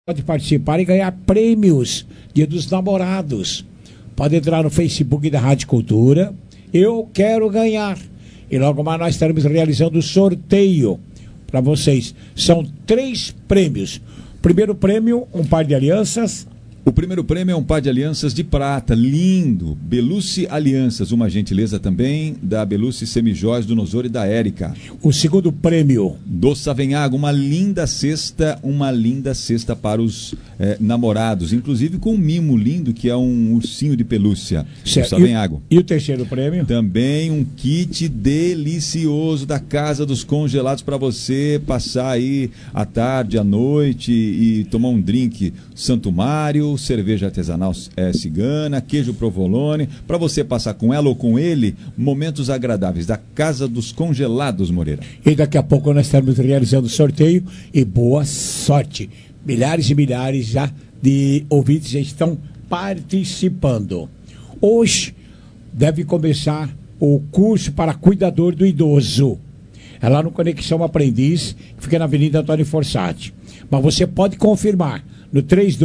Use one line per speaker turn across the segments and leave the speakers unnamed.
pode participar e ganhar prêmios Dia dos Namorados. Pode entrar no Facebook da Rádio Cultura. Eu quero ganhar. E logo mais nós estaremos realizando o sorteio para vocês. São 3 prêmios. Primeiro prêmio, um par de alianças.
O primeiro prêmio é um par de alianças de prata, lindo, Belucci Alianças, uma gentileza também da Belucci Semijóias, do Nosor e da Érica.
O segundo prêmio
do Savenhago, uma linda cesta para os namorados, inclusive com um mimo lindo que é um ursinho de pelúcia, do Savenhago.
E o terceiro prêmio?
Também um kit delicioso da Casa dos Congelados para você passar aí à tarde, à noite e tomar um drink Santo Mário, cerveja artesanal cigana, queijo provolone, para você passar com ela ou com ele momentos agradáveis da Casa dos Congelados, Moreira.
E daqui a pouco nós estamos realizando o sorteio e boa sorte. Milhares e milhares já de ouvintes já estão participando. Hoje deve começar o curso para cuidador do idoso. É lá no Conexão Aprendiz, que fica na Avenida Antônio Fossati. Mas você pode confirmar no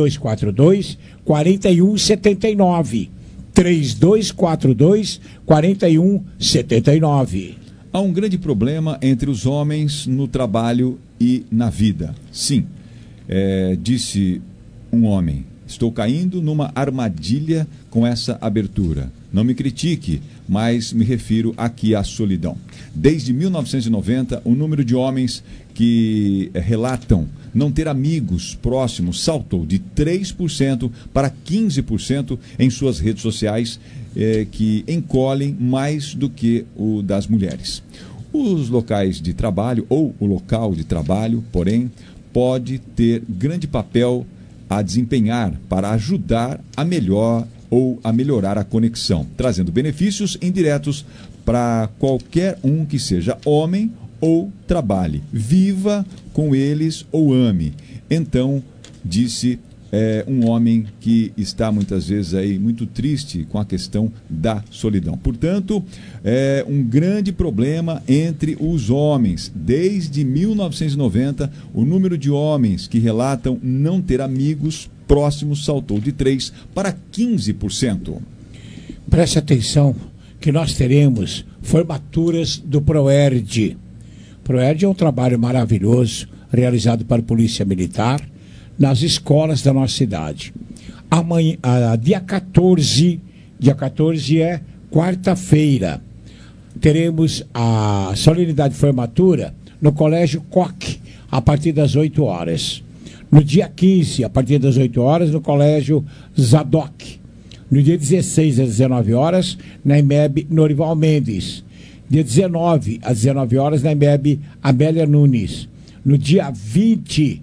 3242-4179. 3242-4179.
Há um grande problema entre os homens no trabalho e na vida. Sim, disse um homem, estou caindo numa armadilha com essa abertura. Não me critique, mas me refiro aqui à solidão. Desde 1990, o número de homens que relatam não ter amigos próximos saltou de 3% para 15% em suas redes sociais, que encolhem mais do que o das mulheres. Os locais de trabalho, ou o local de trabalho, porém, pode ter grande papel a desempenhar para ajudar a melhorar a conexão, trazendo benefícios indiretos para qualquer um que seja homem ou trabalhe, viva com eles ou ame. Então, disse um homem que está muitas vezes aí muito triste com a questão da solidão. Portanto, é um grande problema entre os homens. Desde 1990, o número de homens que relatam não ter amigos próximos saltou de 3% para 15%.
Preste atenção que nós teremos formaturas do ProERD. ProERD é um trabalho maravilhoso realizado para a Polícia Militar nas escolas da nossa cidade. Amanhã, dia 14 é quarta-feira, teremos a solenidade de formatura no Colégio Coque, a partir das 8 horas. No dia 15, a partir das 8 horas, no Colégio Zadok. No dia 16, às 19 horas, na IMEB Norival Mendes. Dia 19, às 19 horas, na IMEB Amélia Nunes. No dia 20,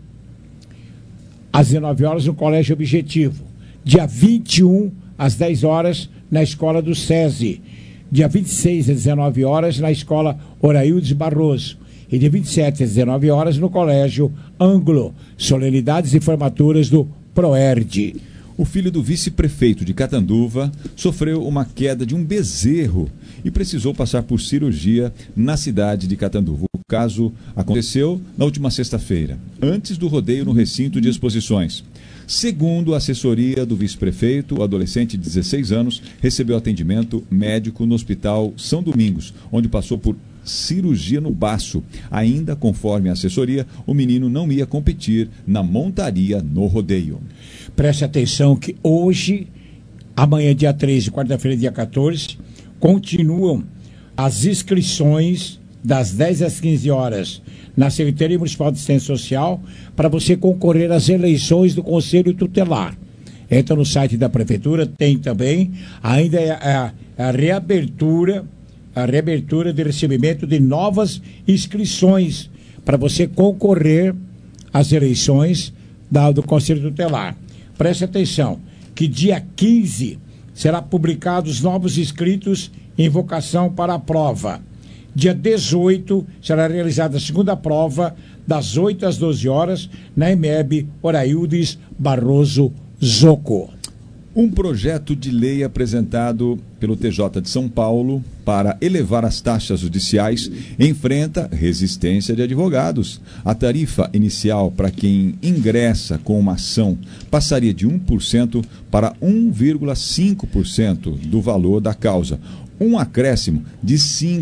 às 19 horas, no Colégio Objetivo. Dia 21, às 10 horas, na Escola do SESI. Dia 26, às 19 horas, na Escola Oraildes Barroso. E dia 27, às 19 horas, no Colégio Ângulo. Solenidades e formaturas do ProERD.
O filho do vice-prefeito de Catanduva sofreu uma queda de um bezerro e precisou passar por cirurgia na cidade de Catanduva. O caso aconteceu na última sexta-feira, antes do rodeio no recinto de exposições. Segundo a assessoria do vice-prefeito, o adolescente de 16 anos recebeu atendimento médico no Hospital São Domingos, onde passou por cirurgia no baço. Ainda conforme a assessoria, o menino não ia competir na montaria no rodeio.
Preste atenção que hoje, amanhã dia 13, quarta-feira dia 14, continuam as inscrições das 10 às 15 horas na Secretaria Municipal de Assistência Social para você concorrer às eleições do Conselho Tutelar. Entra no site da Prefeitura, tem também, ainda a reabertura de recebimento de novas inscrições para você concorrer às eleições do Conselho Tutelar. Preste atenção, que dia 15 será publicados novos inscritos em vocação para a prova. Dia 18 será realizada a segunda prova, das 8 às 12 horas, na IMEB Oraildes Barroso Zoco.
Um projeto de lei apresentado pelo TJ de São Paulo para elevar as taxas judiciais enfrenta resistência de advogados. A tarifa inicial para quem ingressa com uma ação passaria de 1% para 1,5% do valor da causa, um acréscimo de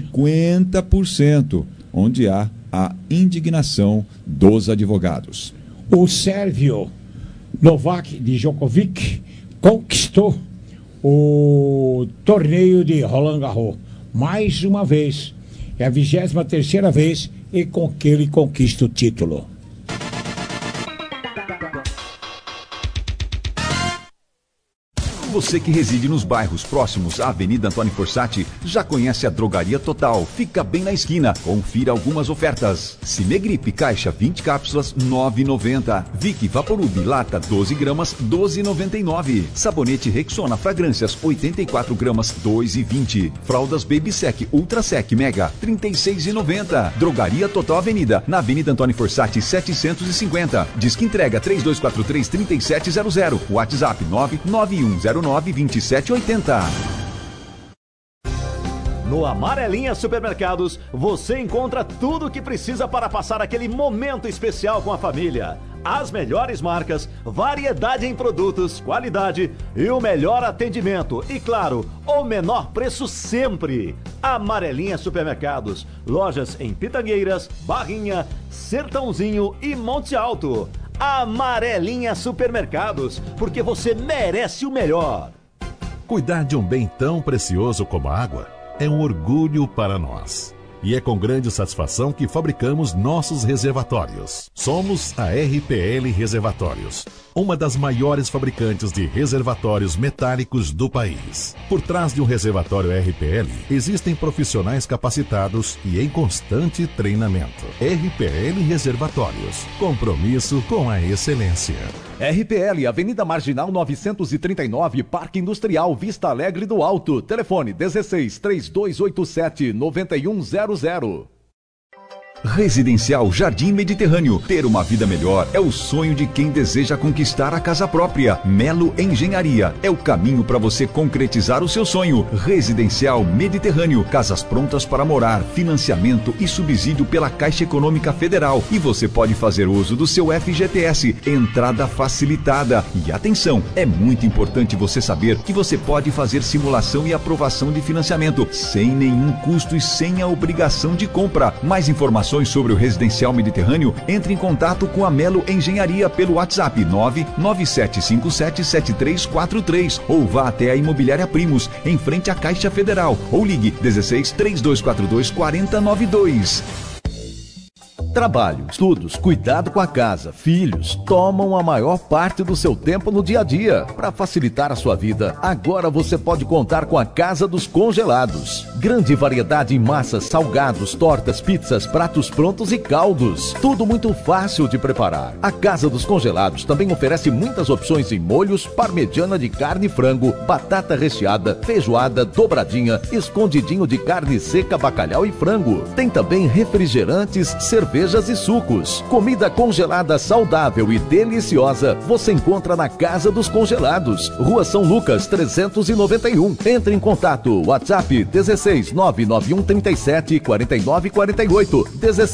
50%, onde há a indignação dos advogados.
O sérvio Novak Djokovic conquistou o torneio de Roland Garros mais uma vez. É a 23ª vez e com que ele conquista o título.
Você que reside nos bairros próximos à Avenida Antônio Fossati já conhece a Drogaria Total. Fica bem na esquina. Confira algumas ofertas. Cimegripe caixa 20 cápsulas 9,90. Vick Vaporub lata 12 gramas 12,99. Sabonete Rexona fragrâncias 84 gramas 2,20. Fraldas Baby Sec Ultra Sec Mega 36,90. Drogaria Total Avenida na Avenida Antônio Fossati 750. Disque entrega 3243-3700. WhatsApp 99109 2780.
No Amarelinha Supermercados, você encontra tudo o que precisa para passar aquele momento especial com a família. As melhores marcas, variedade em produtos, qualidade e o melhor atendimento. E claro, o menor preço sempre. Amarelinha Supermercados. Lojas em Pitangueiras, Barrinha, Sertãozinho e Monte Alto. Amarelinha Supermercados, porque você merece o melhor.
Cuidar de um bem tão precioso como a água é um orgulho para nós. E é com grande satisfação que fabricamos nossos reservatórios. Somos a RPL Reservatórios, uma das maiores fabricantes de reservatórios metálicos do país. Por trás de um reservatório RPL, existem profissionais capacitados e em constante treinamento. RPL Reservatórios, compromisso com a excelência.
RPL, Avenida Marginal 939, Parque Industrial Vista Alegre do Alto. Telefone 16-3287-9100.
Residencial Jardim Mediterrâneo. Ter uma vida melhor é o sonho de quem deseja conquistar a casa própria. Melo Engenharia é o caminho para você concretizar o seu sonho. Residencial Mediterrâneo. Casas prontas para morar, financiamento e subsídio pela Caixa Econômica Federal. E você pode fazer uso do seu FGTS. Entrada facilitada. E atenção, é muito importante você saber que você pode fazer simulação e aprovação de financiamento sem nenhum custo e sem a obrigação de compra. Mais informações sobre o Residencial Mediterrâneo, entre em contato com a Melo Engenharia pelo WhatsApp 997577343 ou vá até a Imobiliária Primos, em frente à Caixa Federal, ou ligue 16-3242-4092.
Trabalho, estudos, cuidado com a casa, filhos, tomam a maior parte do seu tempo no dia a dia. Para facilitar a sua vida, agora você pode contar com a Casa dos Congelados. Grande variedade em massas, salgados, tortas, pizzas, pratos prontos e caldos. Tudo muito fácil de preparar. A Casa dos Congelados também oferece muitas opções em molhos, parmegiana de carne e frango, batata recheada, feijoada, dobradinha, escondidinho de carne seca, bacalhau e frango. Tem também refrigerantes, cervejas e sucos. Comida congelada saudável e deliciosa você encontra na Casa dos Congelados, Rua São Lucas 391. Entre em contato, WhatsApp 16-99137-4948,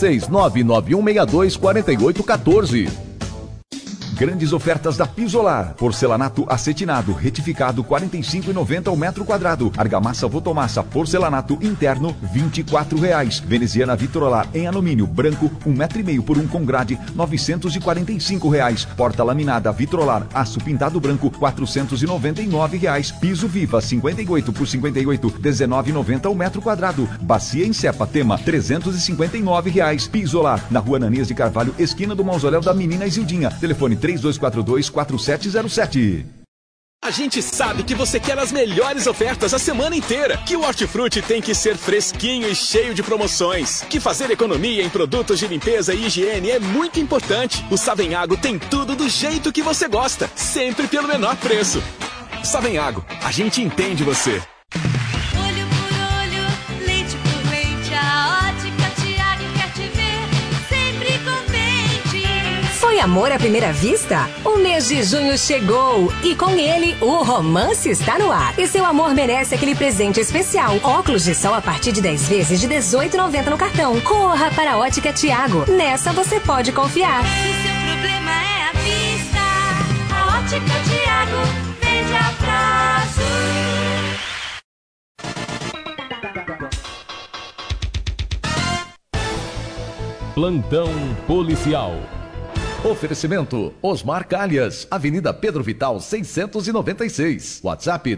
16-99162-4814.
Grandes ofertas da Pisolar. Porcelanato acetinado, retificado, R$ 45,90 ao metro quadrado. Argamassa Votomassa, porcelanato interno, R$ 24,00. Veneziana Vitrolar em alumínio branco, 1,5 m por 1 com grade, R$ 945,00. Porta laminada Vitrolar, aço pintado branco, R$ 499,00. Piso Viva, 58 por 58, R$ 19,90 ao metro quadrado. Bacia em cepa Tema, R$ 359,00. Pisolar, na Rua Ananias de Carvalho, esquina do Mausoléu da Menina Isildinha. Telefone 3242-4707.
A gente sabe que você quer as melhores ofertas a semana inteira. Que o Hortifruti tem que ser fresquinho e cheio de promoções. Que fazer economia em produtos de limpeza e higiene é muito importante. O Savenhago tem tudo do jeito que você gosta, sempre pelo menor preço. Savenhago, a gente entende você.
Olho por olho, leite por leite, a Ótica Tiago quer te ver sempre contente.
Foi Foi amor à primeira vista? O mês de junho chegou e com ele o romance está no ar. E seu amor merece aquele presente especial. Óculos de sol a partir de 10 vezes de R$18,90 no cartão. Corra para a Ótica Tiago. Nessa você pode confiar.
Se seu problema é a vista, a Ótica Tiago vende a prazo.
Plantão policial.
Oferecimento Osmar Calhas, Avenida Pedro Vital 696. WhatsApp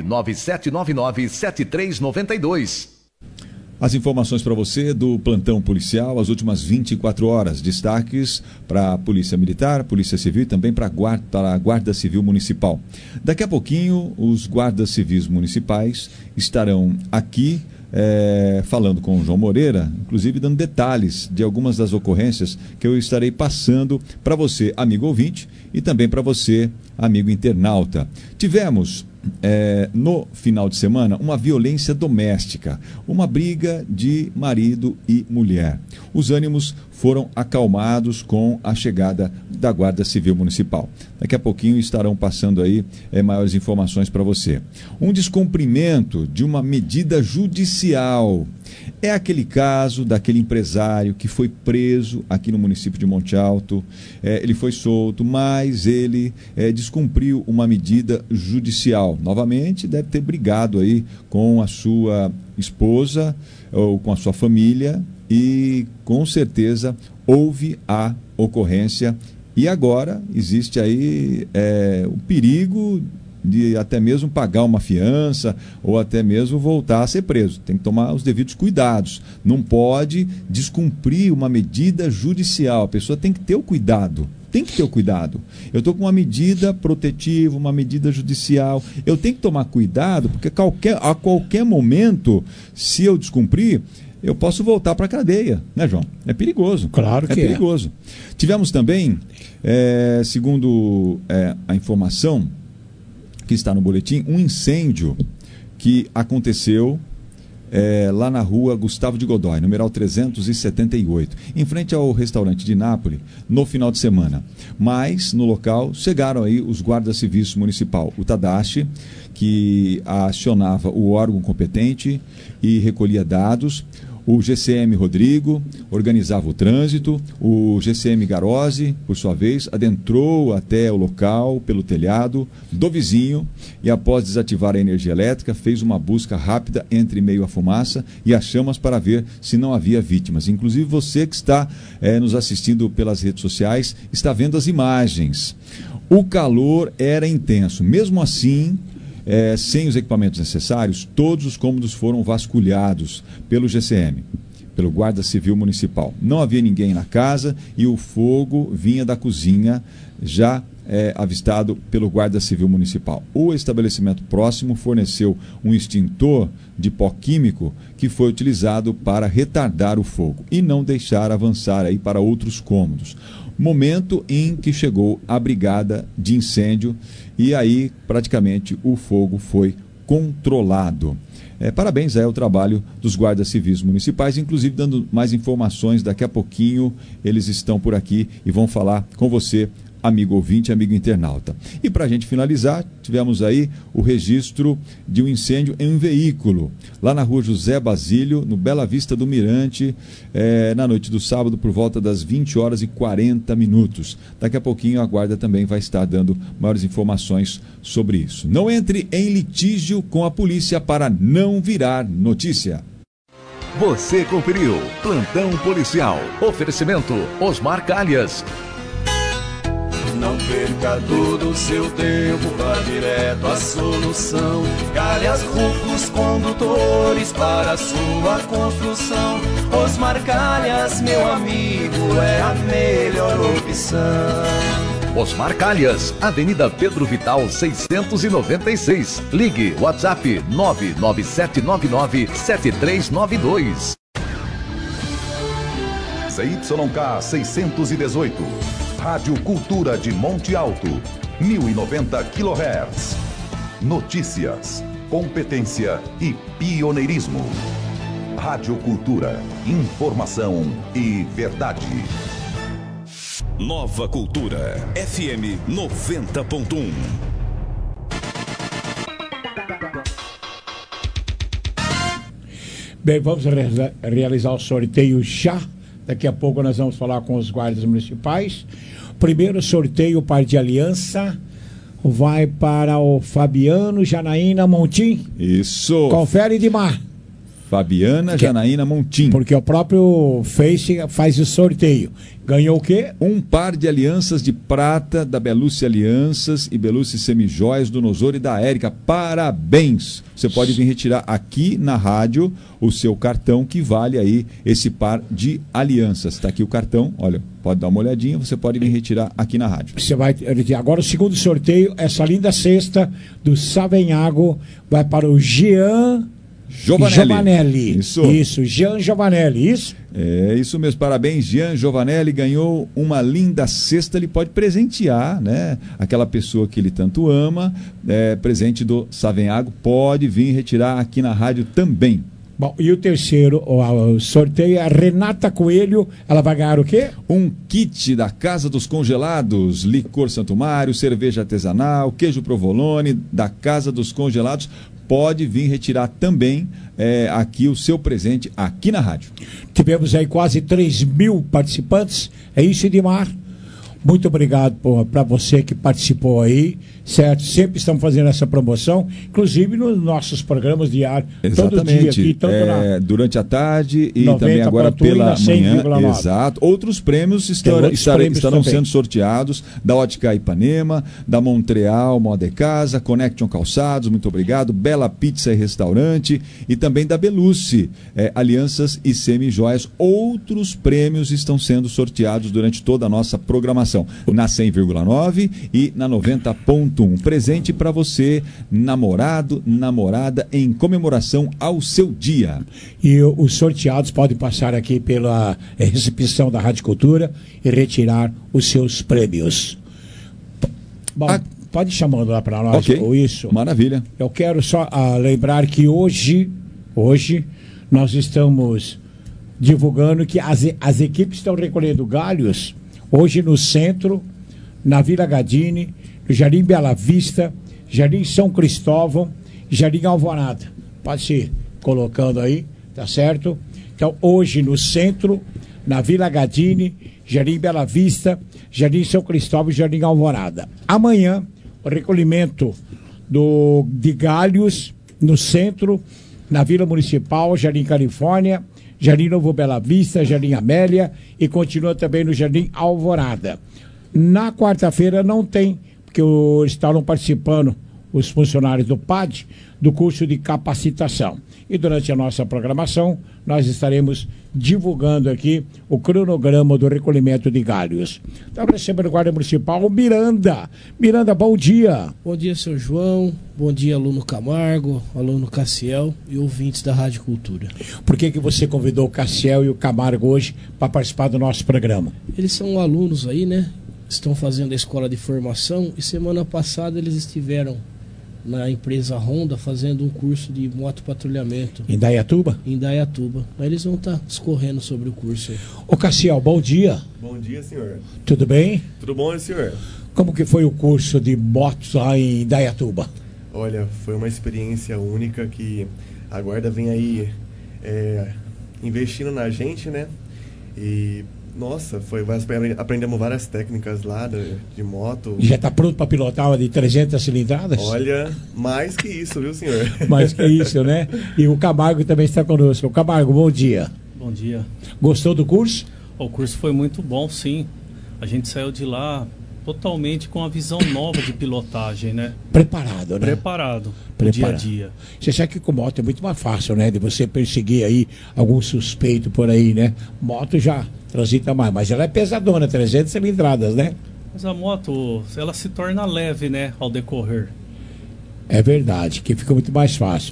997997392.
As informações para você do plantão policial, as últimas 24 horas. Destaques para a Polícia Militar, Polícia Civil e também para a Guarda Civil Municipal. Daqui a pouquinho, os guardas civis municipais estarão aqui falando com o João Moreira, inclusive dando detalhes de algumas das ocorrências que eu estarei passando para você, amigo ouvinte, e também para você, amigo internauta. Tivemos no final de semana uma violência doméstica, uma briga de marido e mulher. Os ânimos foram acalmados com a chegada da Guarda Civil Municipal. Daqui a pouquinho estarão passando aí maiores informações para você. Um descumprimento de uma medida judicial. É aquele caso daquele empresário que foi preso aqui no município de Monte Alto. Ele foi solto, mas ele descumpriu uma medida judicial. Novamente, deve ter brigado aí com a sua esposa ou com a sua família e com certeza houve a ocorrência e agora existe aí o perigo de até mesmo pagar uma fiança ou até mesmo voltar a ser preso. Tem que tomar os devidos cuidados. Não pode descumprir uma medida judicial. A pessoa tem que ter o cuidado. Tem que ter o cuidado. Eu estou com uma medida protetiva, uma medida judicial. Eu tenho que tomar cuidado, porque a qualquer momento, se eu descumprir, eu posso voltar para a cadeia, né, João? É perigoso.
Claro que é.
Perigoso. Tivemos também, segundo a informação que está no boletim, um incêndio que aconteceu lá na rua Gustavo de Godoy, numeral 378, em frente ao restaurante de Nápoles, no final de semana. Mas, no local, chegaram aí os guardas civis municipal, o Tadashi, que acionava o órgão competente e recolhia dados, o GCM Rodrigo organizava o trânsito, o GCM Garose, por sua vez, adentrou até o local pelo telhado do vizinho e, após desativar a energia elétrica, fez uma busca rápida entre meio à fumaça e as chamas para ver se não havia vítimas. Inclusive você que está nos assistindo pelas redes sociais está vendo as imagens. O calor era intenso. Mesmo assim, sem os equipamentos necessários, todos os cômodos foram vasculhados pelo GCM, pelo Guarda Civil Municipal. Não havia ninguém na casa e o fogo vinha da cozinha, já avistado pelo Guarda Civil Municipal. O estabelecimento próximo forneceu um extintor de pó químico que foi utilizado para retardar o fogo e não deixar avançar aí para outros cômodos. Momento em que chegou a brigada de incêndio e aí praticamente o fogo foi controlado. Parabéns ao trabalho dos guardas civis municipais, inclusive dando mais informações daqui a pouquinho. Eles estão por aqui e vão falar com você, amigo ouvinte, amigo internauta. E para a gente finalizar, tivemos aí o registro de um incêndio em um veículo, lá na rua José Basílio, no Bela Vista do Mirante, na noite do sábado, por volta das 20h40. Daqui a pouquinho a guarda também vai estar dando maiores informações sobre isso. Não entre em litígio com a polícia para não virar notícia.
Você conferiu Plantão Policial. Oferecimento Osmar Calhas.
Não perca todo o seu tempo, vá direto à solução. Calhas Rufos Condutores para a sua construção. Osmar Calhas, meu amigo, é a melhor opção.
Osmar Calhas, Avenida Pedro Vital 696. Ligue WhatsApp 997997392.
ZYK 618. Rádio Cultura de Monte Alto, 1090 kHz. Notícias, competência e pioneirismo. Rádio Cultura, informação e verdade.
Nova Cultura, FM 90.1.
Bem, vamos realizar o sorteio já. Daqui a pouco nós vamos falar com os guardas municipais. Primeiro sorteio, par de aliança, vai para o Fabiano Janaína Montim.
Isso.
Confere, Edmar.
Fabiana Janaína Montim.
Porque o próprio Face faz o sorteio. Ganhou o quê?
Um par de alianças de prata da Belucci Alianças e Belucci Semijoias do Nosoro e da Érica. Parabéns! Você pode vir retirar aqui na rádio o seu cartão que vale aí esse par de alianças. Está aqui o cartão, olha, pode dar uma olhadinha, você pode vir retirar aqui na rádio.
Você vai agora o segundo sorteio, essa linda cesta do Savenhago vai para o Jean Giovanelli. Isso, Jean Giovanelli, isso?
É isso mesmo, parabéns, Jean Giovanelli ganhou uma linda cesta, ele pode presentear, né? Aquela pessoa que ele tanto ama, presente do Savenhago, pode vir retirar aqui na rádio também.
Bom, e o terceiro o sorteio é a Renata Coelho, ela vai ganhar o quê?
Um kit da Casa dos Congelados, licor Santo Mário, cerveja artesanal, queijo provolone, da Casa dos Congelados. Pode vir retirar também aqui o seu presente aqui na rádio.
Tivemos aí quase 3.000 participantes, é isso, Edmar? Muito obrigado para você que participou aí, certo? Sempre estamos fazendo essa promoção, inclusive nos nossos programas diários.
Exatamente.
Todo dia aqui, tanto
durante a tarde e também agora pela manhã. Exato. Outros prêmios estarão sendo sorteados da Ótica Ipanema, da Montreal Moda e Casa, Connection Calçados, muito obrigado, Bela Pizza e Restaurante e também da Belucci, Alianças e Semijoias. Outros prêmios estão sendo sorteados durante toda a nossa programação, na 100,9 e na 90.1. Presente para você, namorado, namorada, em comemoração ao seu dia.
E os sorteados podem passar aqui pela recepção da Rádio Cultura e retirar os seus prêmios. Bom, pode ir chamando lá para nós,
okay.
Ou isso.
Maravilha.
Eu quero só lembrar que hoje nós estamos divulgando que as equipes estão recolhendo galhos hoje no centro, na Vila Gadini, no Jardim Bela Vista, Jardim São Cristóvão, Jardim Alvorada. Pode se colocando aí, tá certo? Então, hoje no centro, na Vila Gadini, Jardim Bela Vista, Jardim São Cristóvão e Jardim Alvorada. Amanhã, o recolhimento de galhos no centro, na Vila Municipal, Jardim Califórnia, Jardim Novo Bela Vista, Jardim Amélia e continua também no Jardim Alvorada. Na quarta-feira não tem, porque estavam participando os funcionários do PAD do curso de capacitação. E durante a nossa programação, nós estaremos divulgando aqui o cronograma do recolhimento de galhos. Então, recebendo o guarda municipal, o Miranda. Miranda, bom dia.
Bom dia, seu João. Bom dia, aluno Camargo, aluno Cassiel e ouvintes da Rádio Cultura.
Por que você convidou o Cassiel e o Camargo hoje para participar do nosso programa?
Eles são alunos aí, né? Estão fazendo a escola de formação e semana passada eles estiveram na empresa Honda fazendo um curso de motopatrulhamento.
Em Indaiatuba?
Em Indaiatuba. Aí eles vão estar discorrendo sobre o curso aí.
Ô Cassiel, bom dia.
Bom dia, senhor.
Tudo bem?
Tudo bom, senhor?
Como que foi o curso de motos lá em Indaiatuba?
Olha, foi uma experiência única que a guarda vem aí investindo na gente, né? E nossa, aprendemos várias técnicas lá de moto.
Já está pronto para pilotar uma de 300 cilindradas?
Olha, mais que isso, viu, senhor?
Mais que isso, né? E o Camargo também está conosco. O Camargo, bom dia.
Bom dia.
Gostou do curso?
O curso foi muito bom, sim. A gente saiu de lá totalmente com a visão nova de pilotagem, né?
Preparado, né?
Preparado. Dia a dia.
Você sabe que com moto é muito mais fácil, né? De você perseguir aí algum suspeito por aí, né? Moto já transita mais, mas ela é pesadona, 300 cilindradas, né?
Mas a moto, ela se torna leve, né? Ao decorrer.
É verdade, que fica muito mais fácil.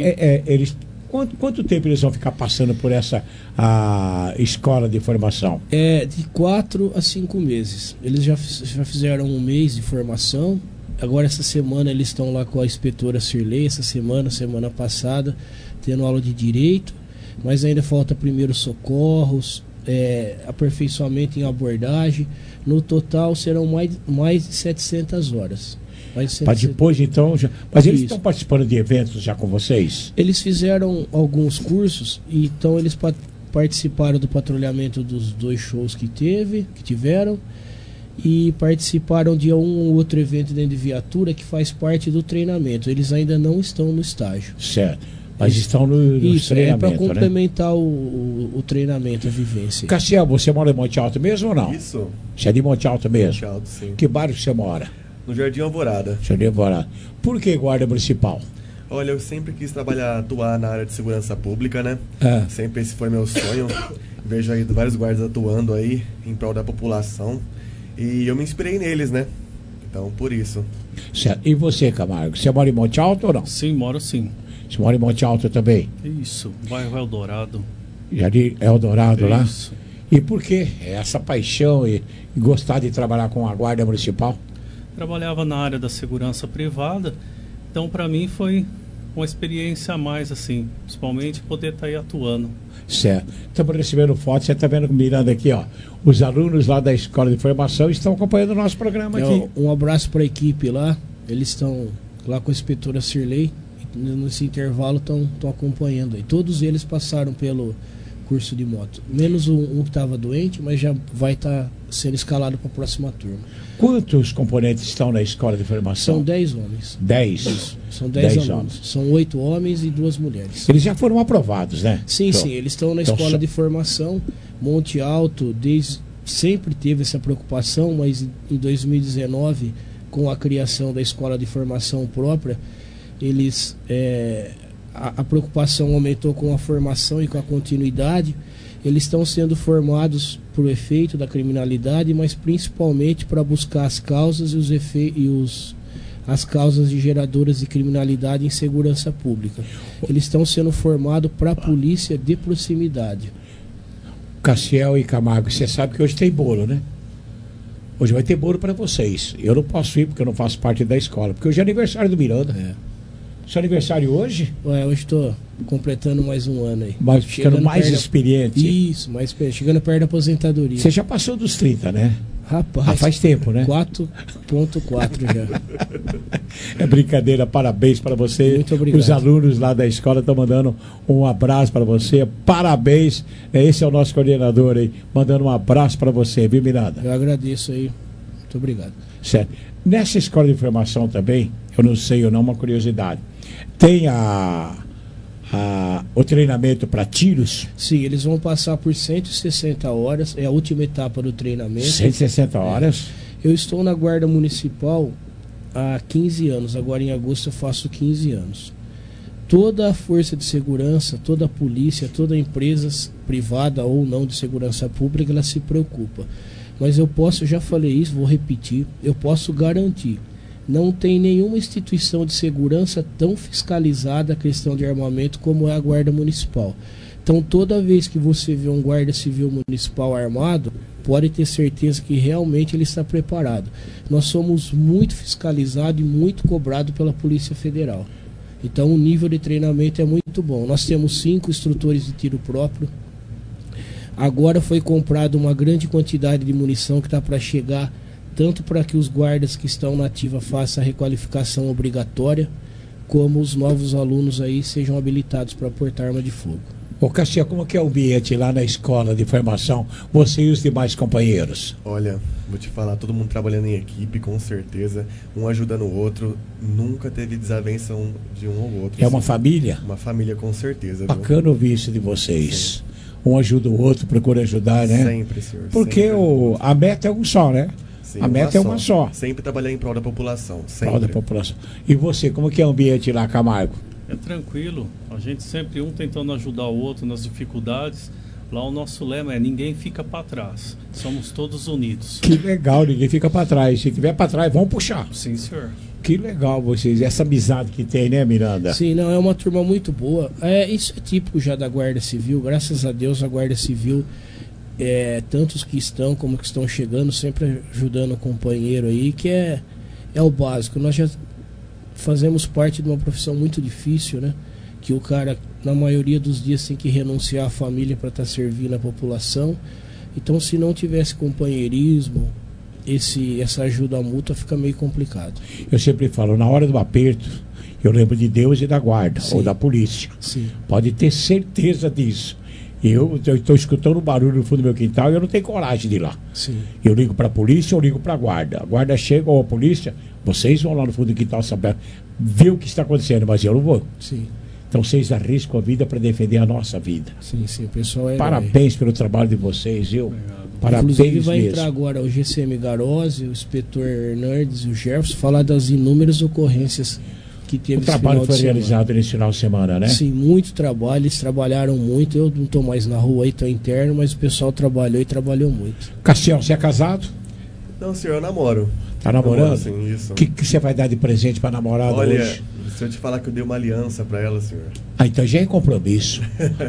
Quanto tempo eles vão ficar passando por essa escola de formação?
De 4 a 5 meses. Eles já fizeram um mês de formação. Agora essa semana eles estão lá com a inspetora Cirlei, semana passada, tendo aula de direito, mas ainda falta primeiros socorros, aperfeiçoamento em abordagem. No total serão mais de 700 horas.
Para depois, então... Mas eles estão participando de eventos já com vocês?
Eles fizeram alguns cursos, e então eles participaram do patrulhamento dos 2 shows que tiveram, e participaram de um ou outro evento dentro de viatura que faz parte do treinamento. Eles ainda não estão no estágio.
Certo. Mas estão no
Isso,
treinamento,
para complementar, né? o treinamento, a vivência.
Cassiel, você mora em Monte Alto mesmo ou não?
Isso.
Você é de Monte Alto mesmo?
Monte Alto, sim.
Que bairro você mora?
No Jardim Alvorada.
Jardim Alvorada. Por que guarda municipal?
Olha, eu sempre quis atuar na área de segurança pública, né? Sempre esse foi meu sonho. Vejo aí vários guardas atuando aí em prol da população. E eu me inspirei neles, né? Então, por isso.
Certo. E você, Camargo? Você mora em Monte Alto ou não?
Sim, moro sim.
Você mora em Monte Alto também?
Isso, bairro Eldorado.
Jardim Eldorado lá?
Isso.
E por que essa paixão e gostar de trabalhar com a guarda municipal?
Trabalhava na área da segurança privada, então para mim foi uma experiência a mais, assim, principalmente poder estar aí atuando.
Certo. Estamos recebendo fotos, você está vendo mirando aqui, ó. Os alunos lá da Escola de Formação estão acompanhando o nosso programa aqui.
Um abraço para a equipe lá, eles estão lá com a inspetora Cirlei, nesse intervalo estão acompanhando aí. Todos eles passaram pelo curso de moto, menos um que estava doente, mas já vai estar sendo escalado para a próxima turma.
Quantos componentes estão na Escola de Formação?
São 10 homens.
10?
Isso. São 10 alunos. São 8 homens e 2 mulheres.
Eles já foram aprovados, né?
Sim, sim. Eles estão na Escola de Formação. Monte Alto sempre teve essa preocupação, mas em 2019, com a criação da Escola de Formação própria, eles... A preocupação aumentou com a formação e com a continuidade. Eles estão sendo formados por efeito da criminalidade, mas principalmente para buscar as causas as causas geradoras de criminalidade e insegurança pública. Eles estão sendo formados para a polícia de proximidade.
Cassiel e Camargo, você sabe que hoje tem bolo, né? Hoje vai ter bolo para vocês. Eu não posso ir porque eu não faço parte da escola, porque hoje é aniversário do Miranda. Seu aniversário hoje?
Hoje estou completando mais um ano aí.
Mas ficando mais experiente.
Isso, mais experiente. Chegando perto da aposentadoria.
Você já passou dos 30, né?
Rapaz.
Faz tempo, né?
4.4 já.
É brincadeira, parabéns para você.
Muito obrigado.
Os alunos lá da escola estão mandando um abraço para você. Parabéns. Esse é o nosso coordenador aí, mandando um abraço para você, viu, Miranda?
Eu agradeço aí. Muito obrigado.
Certo. Nessa escola de formação também, eu não sei ou não, uma curiosidade. Tem o treinamento para tiros?
Sim, eles vão passar por 160 horas, é a última etapa do treinamento.
160 horas?
Eu estou na Guarda Municipal há 15 anos, agora em agosto eu faço 15 anos. Toda a força de segurança, toda a polícia, toda a empresa privada ou não de segurança pública, ela se preocupa. Mas eu já falei isso, vou repetir, eu posso garantir. Não tem nenhuma instituição de segurança tão fiscalizada a questão de armamento como é a Guarda Municipal. Então, toda vez que você vê um guarda civil municipal armado, pode ter certeza que realmente ele está preparado. Nós somos muito fiscalizados e muito cobrados pela Polícia Federal. Então, o nível de treinamento é muito bom. Nós temos 5 instrutores de tiro próprio. Agora foi comprada uma grande quantidade de munição que está para chegar, tanto para que os guardas que estão na ativa façam a requalificação obrigatória, como os novos alunos aí sejam habilitados para portar arma de fogo.
Ô Cassiel, como que é o ambiente lá na escola de formação, você e os demais companheiros?
Olha, vou te falar, todo mundo trabalhando em equipe, com certeza, um ajudando o outro, nunca teve desavença de um ou outro.
É uma família?
Uma família, com certeza.
Bacana
viu?
Ouvir isso de vocês. Sim. Um ajuda o outro, procura ajudar, né?
Sempre, senhor.
Porque
sempre.
A meta é um só, né?
Sim,
a meta é uma só.
Sempre trabalhar em prol da população. Sempre.
Prol da população. E você, como que é o ambiente lá, Camargo?
É tranquilo. A gente sempre tentando ajudar o outro nas dificuldades. Lá o nosso lema é: ninguém fica para trás. Somos todos unidos.
Que legal, ninguém fica para trás. Se tiver para trás, vamos puxar.
Sim, senhor.
Que legal vocês, essa amizade que tem, né, Miranda?
Sim, não, é uma turma muito boa. Isso é típico já da Guarda Civil. Graças a Deus a Guarda Civil, tantos que estão como que estão chegando, sempre ajudando o companheiro aí, que é o básico. Nós já fazemos parte de uma profissão muito difícil, né? que o cara, na maioria dos dias, tem que renunciar à família para estar servindo a população. Então, se não tivesse companheirismo, essa ajuda mútua fica meio complicado.
Eu sempre falo, na hora do aperto, eu lembro de Deus e da guarda,
Sim.
ou da polícia.
Sim.
Pode ter certeza disso. Eu estou escutando um barulho no fundo do meu quintal e eu não tenho coragem de ir lá.
Sim.
Eu ligo para a polícia ou ligo para a guarda. A guarda chega ou a polícia, vocês vão lá no fundo do quintal saber, ver o que está acontecendo, mas eu não vou.
Sim.
Então vocês arriscam a vida para defender a nossa vida.
Sim, o pessoal é...
Parabéns pelo trabalho de vocês, viu? Parabéns
Inclusive vai
mesmo.
entrar agora o GCM Garose, o inspetor Hernandes e o Jefferson falar das inúmeras ocorrências que teve.
O trabalho foi realizado nesse final de semana, né?
Sim, muito trabalho, eles trabalharam muito. Eu não estou mais na rua aí, estou interno, mas o pessoal trabalhou e trabalhou muito.
Cassiel, você é casado?
Não, senhor, eu namoro.
Tá namorando?
Namoro, sim, isso.
O que você vai dar de presente para namorada
Olha,
hoje?
se eu te falar que eu dei uma aliança para ela, senhor.
Ah, então já é compromisso.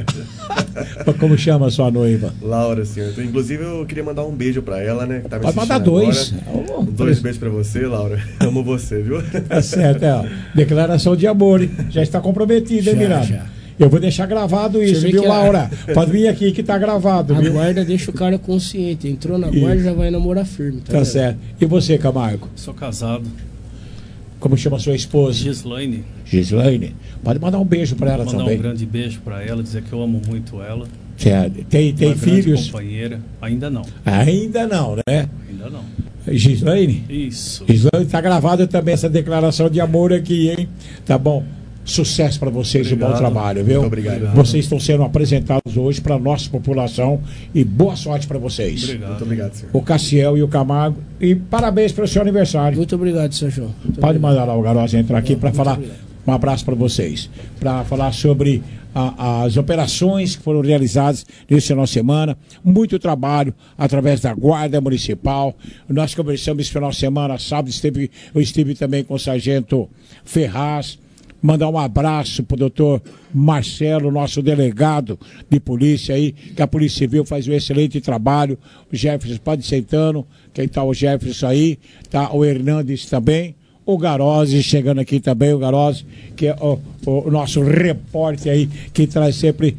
Como chama a sua noiva?
Laura, senhor. Então, inclusive, eu queria mandar um beijo para ela, né? Que tá me
Pode mandar dois.
Agora. 2 beijos para você, Laura. Amo você, viu?
Tá certo, ó. Declaração de amor, hein? Já está comprometido, hein, Miranda?
Já.
Eu vou deixar gravado isso, viu, Laura? Pode vir aqui que tá gravado,
A
viu?
guarda deixa o cara consciente. Entrou na guarda, já vai namorar firme.
Tá certo. E você, Camargo?
Sou casado.
Como chama sua esposa?
Gislaine.
Gislaine. Pode mandar um beijo para ela
Mandar
também.
um grande beijo para ela, dizer que eu amo muito ela.
Certo. Tem
Uma
filhos?
grande companheira. Ainda não.
Ainda não, né?
Ainda não.
Gislaine?
Isso.
Gislaine, tá gravada também essa declaração de amor aqui, hein? Tá bom. Sucesso para vocês e bom trabalho, viu?
Muito obrigado.
Vocês estão sendo apresentados hoje para a nossa população e boa sorte para vocês.
Obrigado.
Muito obrigado, senhor.
O Cassiel e o Camargo. E parabéns pelo seu aniversário.
Muito obrigado, seu João. Muito
Pode
obrigado.
mandar lá o Garose entrar aqui para
Muito
falar.
obrigado.
Um abraço para vocês. Para falar sobre as operações que foram realizadas nesse final de semana. Muito trabalho através da Guarda Municipal. Nós conversamos esse final de semana, sábado, eu estive também com o Sargento Ferraz. Mandar um abraço para o doutor Marcelo, nosso delegado de polícia aí, que a Polícia Civil faz um excelente trabalho. O Jefferson, pode ir sentando, quem está o Jefferson aí, tá o Hernandes também. O Garose chegando aqui também, o Garose, que é o nosso repórter aí, que traz sempre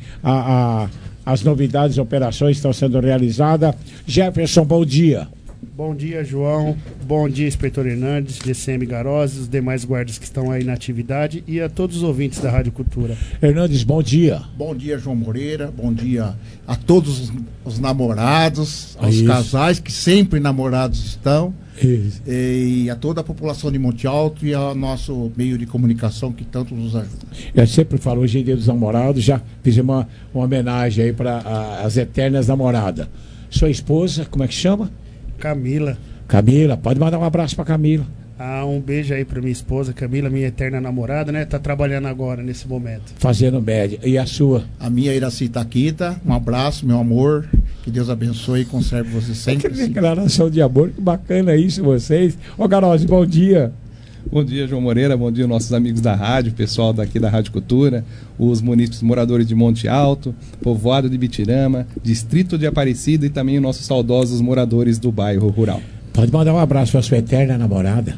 as novidades, operações que estão sendo realizadas. Jefferson, bom dia.
Bom dia, João. Bom dia, inspetor Hernandes, GCM Garose, os demais guardas que estão aí na atividade e a todos os ouvintes da Rádio Cultura.
Hernandes, bom dia.
Bom dia, João Moreira. Bom dia a todos os namorados, aos
Isso.
casais que sempre namorados estão.
Isso.
E a toda a população de Monte Alto e ao nosso meio de comunicação que tanto nos ajuda.
Eu sempre falo, hoje é dia dos namorados, já fizemos uma homenagem aí para as eternas namoradas. Sua esposa, como é que chama?
Camila.
Camila, pode mandar um abraço para Camila.
Um beijo aí para minha esposa, Camila, minha eterna namorada, né? Tá trabalhando agora, nesse momento.
Fazendo média. E a sua?
A minha Iraci Taquita, um abraço, meu amor. Que Deus abençoe e conserve você sempre.
Que declaração de amor, que bacana isso, vocês. Ô, Garose, bom dia.
Bom dia, João Moreira, bom dia nossos amigos da rádio, pessoal daqui da Rádio Cultura, os munícipes moradores de Monte Alto, povoado de Bitirama, distrito de Aparecida e também os nossos saudosos moradores do bairro rural.
Pode mandar um abraço para sua eterna namorada.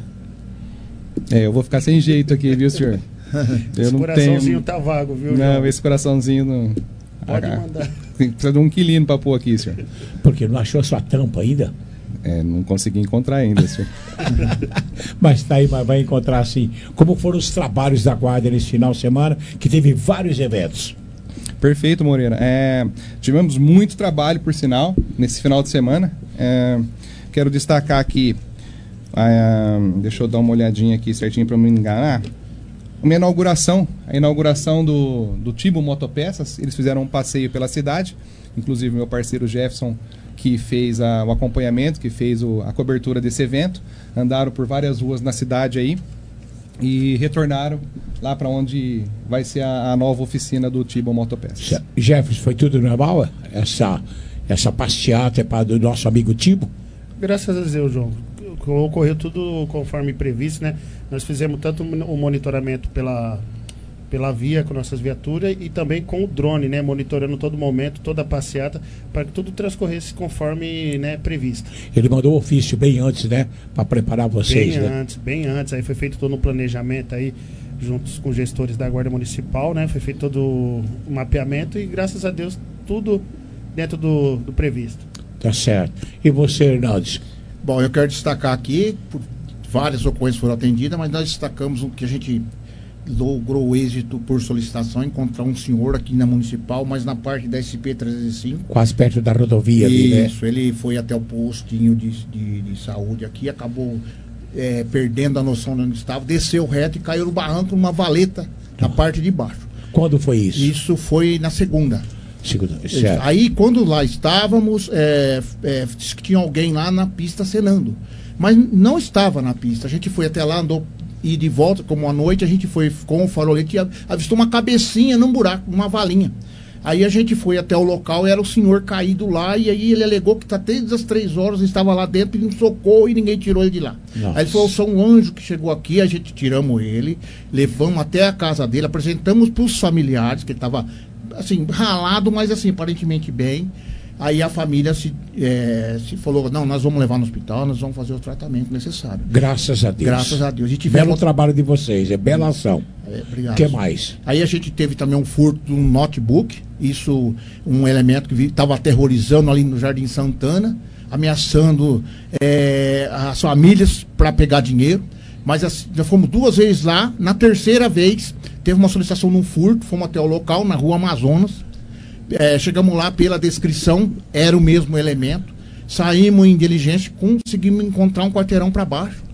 Eu vou ficar sem jeito aqui, viu, senhor?
Esse coraçãozinho tá vago, viu,
Não,
João?
esse coraçãozinho não...
Pode mandar.
Precisa de 1 quilinho para pôr aqui, senhor.
Porque não achou a sua tampa ainda?
Não consegui encontrar ainda, senhor.
Mas tá aí, mas vai encontrar sim. Como foram os trabalhos da Guarda nesse final de semana, que teve vários eventos?
Perfeito, Moreira. Tivemos muito trabalho, por sinal, nesse final de semana. Quero destacar aqui, deixa eu dar uma olhadinha aqui certinho para não me enganar. A inauguração do Tibo Motopeças. Eles fizeram um passeio pela cidade, inclusive meu parceiro Jefferson, que fez o acompanhamento, que fez a cobertura desse evento. Andaram por várias ruas na cidade aí e retornaram lá para onde vai ser a nova oficina do Tibo Motopeças.
Jefferson, foi tudo normal? Essa passeata é para do nosso amigo Tibo?
Graças a Deus, João. Ocorreu tudo conforme previsto, né? Nós fizemos tanto o monitoramento pela via com nossas viaturas e também com o drone, né, monitorando todo momento, toda a passeata, para que tudo transcorresse conforme, né, previsto.
Ele mandou o ofício bem antes, né, para preparar vocês,
Bem antes, aí foi feito todo um planejamento aí, juntos com gestores da Guarda Municipal, né, foi feito todo o mapeamento e graças a Deus tudo dentro do previsto.
Tá certo. E você, Hernandes?
Bom, eu quero destacar aqui, várias ocorrências foram atendidas, mas nós destacamos o que a gente logrou o êxito por solicitação, encontrar um senhor aqui na Municipal, mas na parte da SP-305.
Quase perto da rodovia ali, né?
Isso, ele foi até o postinho de saúde aqui, acabou perdendo a noção de onde estava, desceu reto e caiu no barranco numa valeta na parte de baixo.
Quando foi isso?
Isso foi na segunda.
Certo.
Aí, quando lá estávamos, disse que tinha alguém lá na pista acenando. Mas não estava na pista. A gente foi até lá, andou e de volta, como à noite, a gente foi com o farolete e avistou uma cabecinha num buraco, uma valinha. Aí a gente foi até o local, era o senhor caído lá, e aí ele alegou que desde as 3 horas estava lá dentro pedindo socorro e ninguém tirou ele de lá. Nossa. Aí ele falou, só um anjo que chegou aqui, a gente tiramos ele, levamos até a casa dele, apresentamos para os familiares, que ele estava assim, ralado, mas assim, aparentemente bem. Aí a família se falou, não, nós vamos levar no hospital, nós vamos fazer o tratamento necessário.
Graças a Deus.
Graças a Deus.
Belo trabalho de vocês, bela ação.
Obrigado.
O que mais?
Aí a gente teve também um furto de um notebook, isso, um elemento que estava aterrorizando ali no Jardim Santana, ameaçando as famílias para pegar dinheiro. Mas já fomos 2 vezes lá, na terceira vez teve uma solicitação num furto, fomos até o local, na Rua Amazonas. Chegamos lá pela descrição, era o mesmo elemento. Saímos em diligência, conseguimos encontrar um quarteirão para baixo.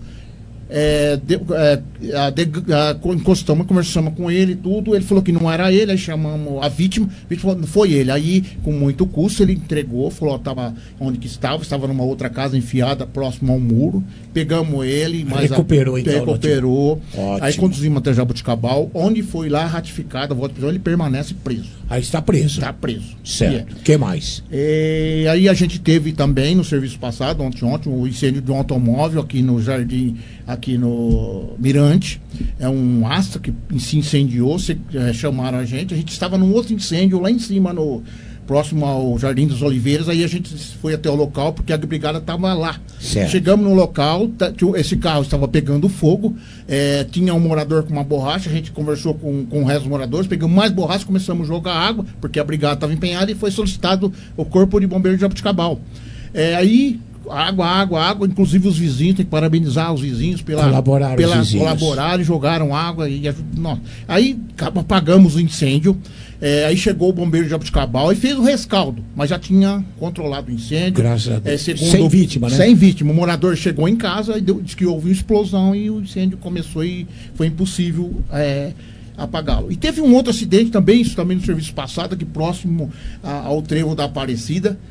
Encostamos, conversamos com ele e tudo. Ele falou que não era ele, aí chamamos a vítima. A vítima falou, foi ele. Aí, com muito custo, ele entregou, falou estava onde que estava numa outra casa enfiada próximo ao muro. Pegamos ele, mas
recuperou.
Aí conduzimos até Jaboticabal, onde foi lá ratificado a voto de prisão, ele permanece preso.
Aí está preso.
Está preso.
Certo. O que mais?
Aí a gente teve também no serviço passado, ontem, o incêndio de um automóvel aqui no Jardim, aqui no Mirante. É um Astra que se incendiou, chamaram a gente estava num outro incêndio lá em cima, próximo ao Jardim das Oliveiras. Aí a gente foi até o local porque a brigada estava lá.
Certo.
Chegamos no local, esse carro estava pegando fogo, tinha um morador com uma borracha, a gente conversou com o resto dos moradores, pegamos mais borracha, começamos a jogar água, porque a brigada estava empenhada e foi solicitado o Corpo de Bombeiros de Jaboticabal. Aí água, inclusive os vizinhos, tem que parabenizar os vizinhos colaboraram, jogaram água aí apagamos o incêndio. Aí chegou o bombeiro de Jaboticabal e fez o rescaldo, mas já tinha controlado o incêndio.
Graças a Deus. Sem vítima, né?
Sem vítima. O morador chegou em casa e disse que houve uma explosão e o incêndio começou e foi impossível apagá-lo. E teve um outro acidente também, isso também no serviço passado, aqui próximo ao trevo da Aparecida.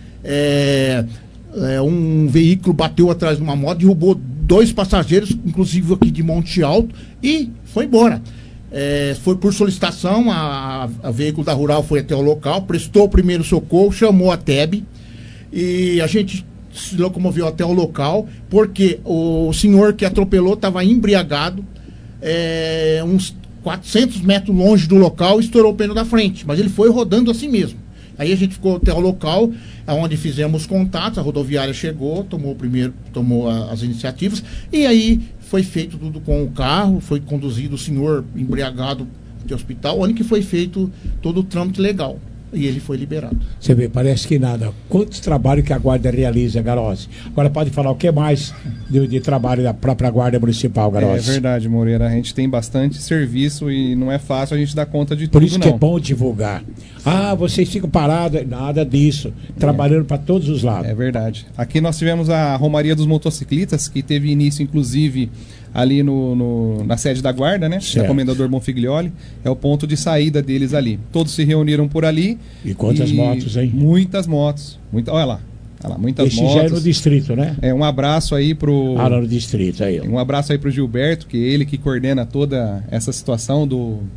Um veículo bateu atrás de uma moto, derrubou 2 passageiros, inclusive aqui de Monte Alto, e foi embora. Foi por solicitação, a veículo da Rural foi até o local, prestou o primeiro socorro, chamou a TEB e a gente se locomoveu até o local, porque o senhor que atropelou estava embriagado, uns 400 metros longe do local, estourou o pneu da frente, mas ele foi rodando assim mesmo. Aí a gente ficou até o local, onde fizemos contatos, a rodoviária chegou, tomou as iniciativas, e aí foi feito tudo com o carro, foi conduzido o senhor embriagado de hospital, onde que foi feito todo o trâmite legal. E ele foi liberado.
Você vê, parece que nada. Quantos trabalhos que a Guarda realiza, Garossi? Agora pode falar o que mais de trabalho da própria Guarda Municipal, Garossi?
É verdade, Moreira. A gente tem bastante serviço e não é fácil a gente dar conta de tudo,
Por isso que é bom divulgar. Vocês ficam parados, nada disso. Trabalhando para todos os lados.
É verdade. Aqui nós tivemos a Romaria dos Motociclistas, que teve início, inclusive, ali na sede da Guarda, né?
Certo.
Da Comendador Bonfiglioli. É o ponto de saída deles ali. Todos se reuniram por ali.
E quantas motos, hein?
Muitas motos. Olha lá, muitas motos.
Já é no distrito, né?
Um abraço aí pro...
no distrito, aí.
Um abraço aí pro Gilberto, que é ele que coordena toda essa situação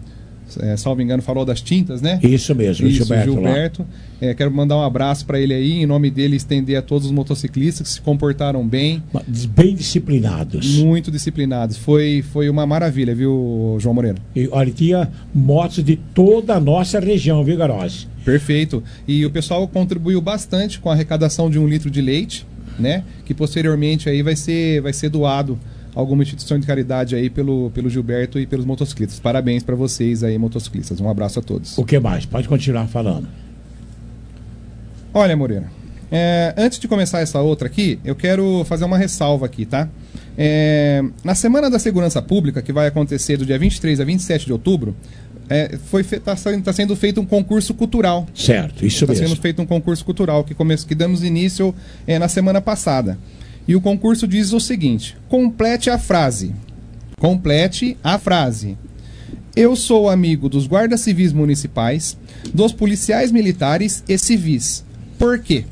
salvo engano, falou das tintas, né?
Isso mesmo,
Isso,
Gilberto.
Gilberto. Quero mandar um abraço para ele aí, em nome dele, estender a todos os motociclistas que se comportaram bem.
Bem disciplinados.
Muito disciplinados. Foi uma maravilha, viu, João Moreira?
E olha, tinha motos de toda a nossa região, viu, Garossi?
Perfeito. E o pessoal contribuiu bastante com a arrecadação de 1 litro de leite, né? Que posteriormente aí vai ser doado a alguma instituição de caridade aí pelo Gilberto e pelos motociclistas. Parabéns para vocês aí, motociclistas. Um abraço a todos.
O que mais? Pode continuar falando.
Olha, Moreira, antes de começar essa outra aqui, eu quero fazer uma ressalva aqui, tá? Na Semana da Segurança Pública, que vai acontecer do dia 23 a 27 de outubro, está sendo feito um concurso cultural.
Certo, isso mesmo.
Está sendo feito um concurso cultural que damos início na semana passada. E o concurso diz o seguinte: complete a frase. Complete a frase. Eu sou amigo dos guardas civis municipais, dos policiais militares e civis. Por quê?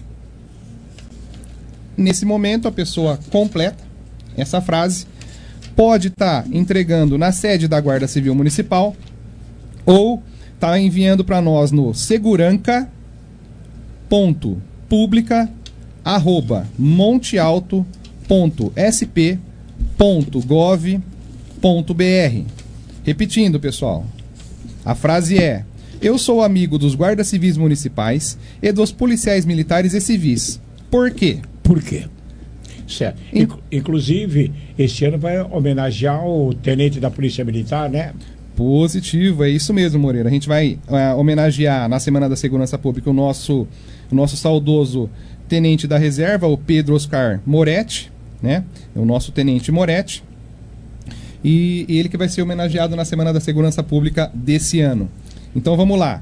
Nesse momento, a pessoa completa essa frase, pode estar entregando na sede da Guarda Civil Municipal ou está enviando para nós no seguranca.publica@montealto.sp.gov.br. Repetindo, pessoal. A frase é: eu sou amigo dos guardas civis municipais e dos policiais militares e civis. Por quê?
Por quê? Certo. Inclusive, este ano vai homenagear o tenente da Polícia Militar, né?
Positivo, é isso mesmo, Moreira. A gente vai homenagear na Semana da Segurança Pública o nosso saudoso tenente da reserva, o Pedro Oscar Moretti, né? O nosso tenente Moretti. E ele que vai ser homenageado na Semana da Segurança Pública desse ano. Então vamos lá,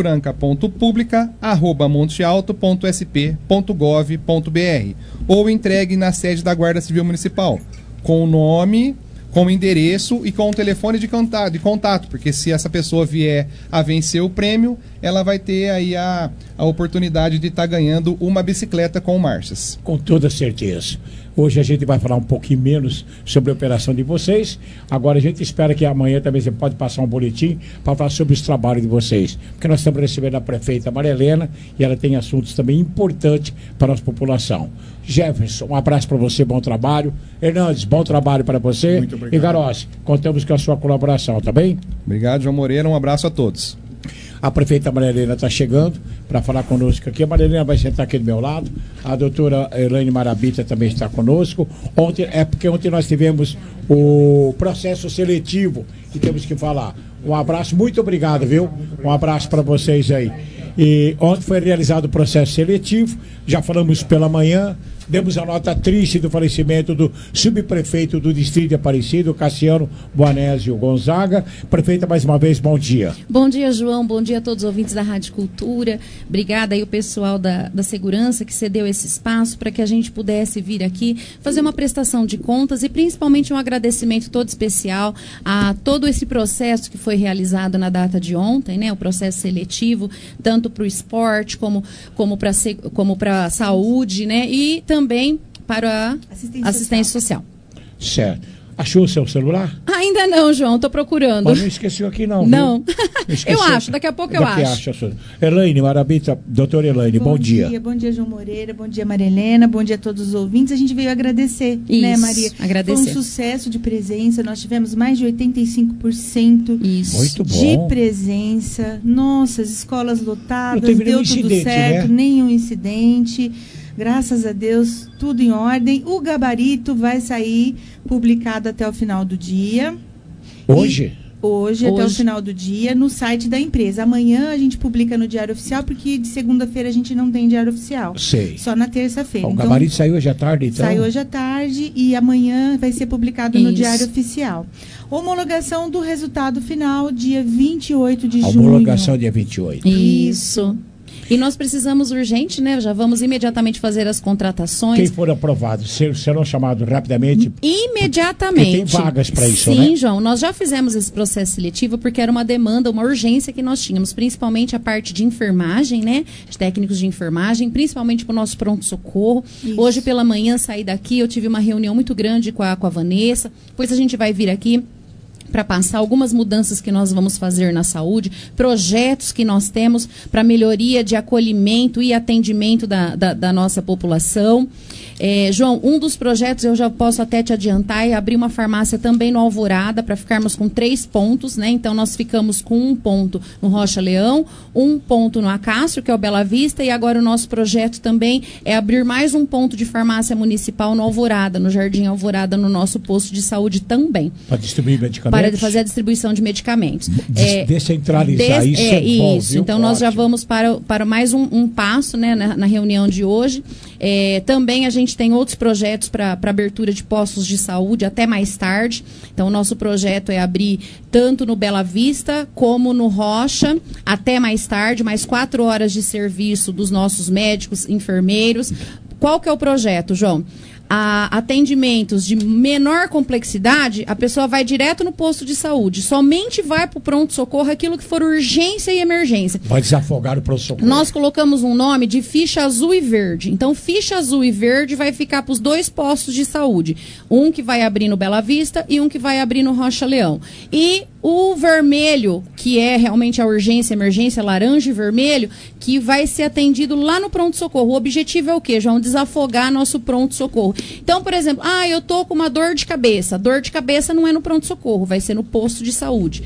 seguranca.publica@montealto.sp.gov.br ou entregue na sede da Guarda Civil Municipal, com o nome, com o endereço e com o telefone de contato, porque se essa pessoa vier a vencer o prêmio, ela vai ter aí a oportunidade de estar ganhando uma bicicleta com marchas.
Com toda certeza. Hoje a gente vai falar um pouquinho menos sobre a operação de vocês. Agora a gente espera que amanhã também você pode passar um boletim para falar sobre os trabalhos de vocês. Porque nós estamos recebendo a prefeita Maria Helena e ela tem assuntos também importantes para a nossa população. Jefferson, um abraço para você, bom trabalho. Hernandes, bom trabalho para você.
Muito obrigado.
E Garossi, contamos com a sua colaboração, tá bem?
Obrigado, João Moreira, um abraço a todos.
A prefeita Maria Helena está chegando para falar conosco aqui. A Maria Helena vai sentar aqui do meu lado. A doutora Elaine Marabita também está conosco. Porque ontem nós tivemos o processo seletivo e temos que falar. Um abraço, muito obrigado, viu? Um abraço para vocês aí. E ontem foi realizado o processo seletivo, já falamos pela manhã, demos a nota triste do falecimento do subprefeito do Distrito de Aparecido, Cassiano Boanésio Gonzaga. Prefeita, mais uma vez, bom dia.
Bom dia, João, bom dia a todos os ouvintes da Rádio Cultura. Obrigada aí o pessoal da segurança que cedeu esse espaço para que a gente pudesse vir aqui fazer uma prestação de contas e principalmente um agradecimento todo especial a todo esse processo que foi realizado na data de ontem, né? O processo seletivo, tanto para o esporte como para a saúde, né? E também para a assistência social.
Certo. Achou o seu celular?
Ainda não, João, estou procurando.
Mas não esqueceu aqui não.
Não. Eu acho, daqui a pouco eu acho.
Elaine Marabita, doutora Elaine, bom dia.
Bom dia, João Moreira, bom dia, Maria Helena, bom dia a todos os ouvintes. A gente veio agradecer, né, Maria?
Agradecer.
Foi um sucesso de presença, nós tivemos mais de 85%
Muito
de
bom.
presença. Nossa, as escolas lotadas,
Não teve
deu
nenhum
tudo
incidente,
certo,
né?
nenhum incidente. Graças a Deus, tudo em ordem. O gabarito vai sair publicado até o final do dia.
Hoje?
Hoje, até o final do dia, no site da empresa. Amanhã a gente publica no Diário Oficial, porque de segunda-feira a gente não tem Diário Oficial.
Sei.
Só na terça-feira.
O gabarito saiu hoje à tarde, então?
Saiu hoje à tarde e amanhã vai ser publicado no Diário Oficial. Homologação do resultado final, dia 28 de junho.
Homologação dia 28.
Isso. E nós precisamos urgente, né? Já vamos imediatamente fazer as contratações.
Quem for aprovado, serão chamados rapidamente?
Imediatamente.
Porque tem vagas para isso,
Sim,
né?
Sim, João. Nós já fizemos esse processo seletivo porque era uma demanda, uma urgência que nós tínhamos, principalmente a parte de enfermagem, né? De técnicos de enfermagem, principalmente para o nosso pronto-socorro. Hoje pela manhã saí daqui, eu tive uma reunião muito grande com a Vanessa. Depois a gente vai vir aqui para passar algumas mudanças que nós vamos fazer na saúde, projetos que nós temos para melhoria de acolhimento e atendimento da nossa população. João, um dos projetos eu já posso até te adiantar é abrir uma farmácia também no Alvorada para ficarmos com 3 pontos, né? Então nós ficamos com 1 ponto no Rocha Leão, 1 ponto no Acácio, que é o Bela Vista, e agora o nosso projeto também é abrir mais 1 ponto de farmácia municipal no Alvorada, no Jardim Alvorada, no nosso posto de saúde também.
Para distribuir medicamentos?
Para fazer a distribuição de medicamentos.
Descentralizar, isso é bom,
isso.
Viu?
Então nós já vamos para mais um passo, né, na reunião de hoje. Também a gente tem outros projetos para abertura de postos de saúde até mais tarde. Então, o nosso projeto é abrir tanto no Bela Vista como no Rocha até mais tarde, mais 4 horas de serviço dos nossos médicos, enfermeiros. Qual que é o projeto, João? Atendimentos de menor complexidade, a pessoa vai direto no posto de saúde. Somente vai para o pronto-socorro aquilo que for urgência e emergência.
Vai desafogar o pronto-socorro.
Nós colocamos um nome de ficha azul e verde. Então, ficha azul e verde vai ficar para os 2 postos de saúde. Um que vai abrir no Bela Vista e um que vai abrir no Rocha Leão. E o vermelho, que é realmente a urgência, emergência, laranja e vermelho, que vai ser atendido lá no pronto-socorro. O objetivo é o quê, João? Desafogar nosso pronto-socorro. Então, por exemplo, eu tô com uma dor de cabeça. Dor de cabeça não é no pronto-socorro, vai ser no posto de saúde.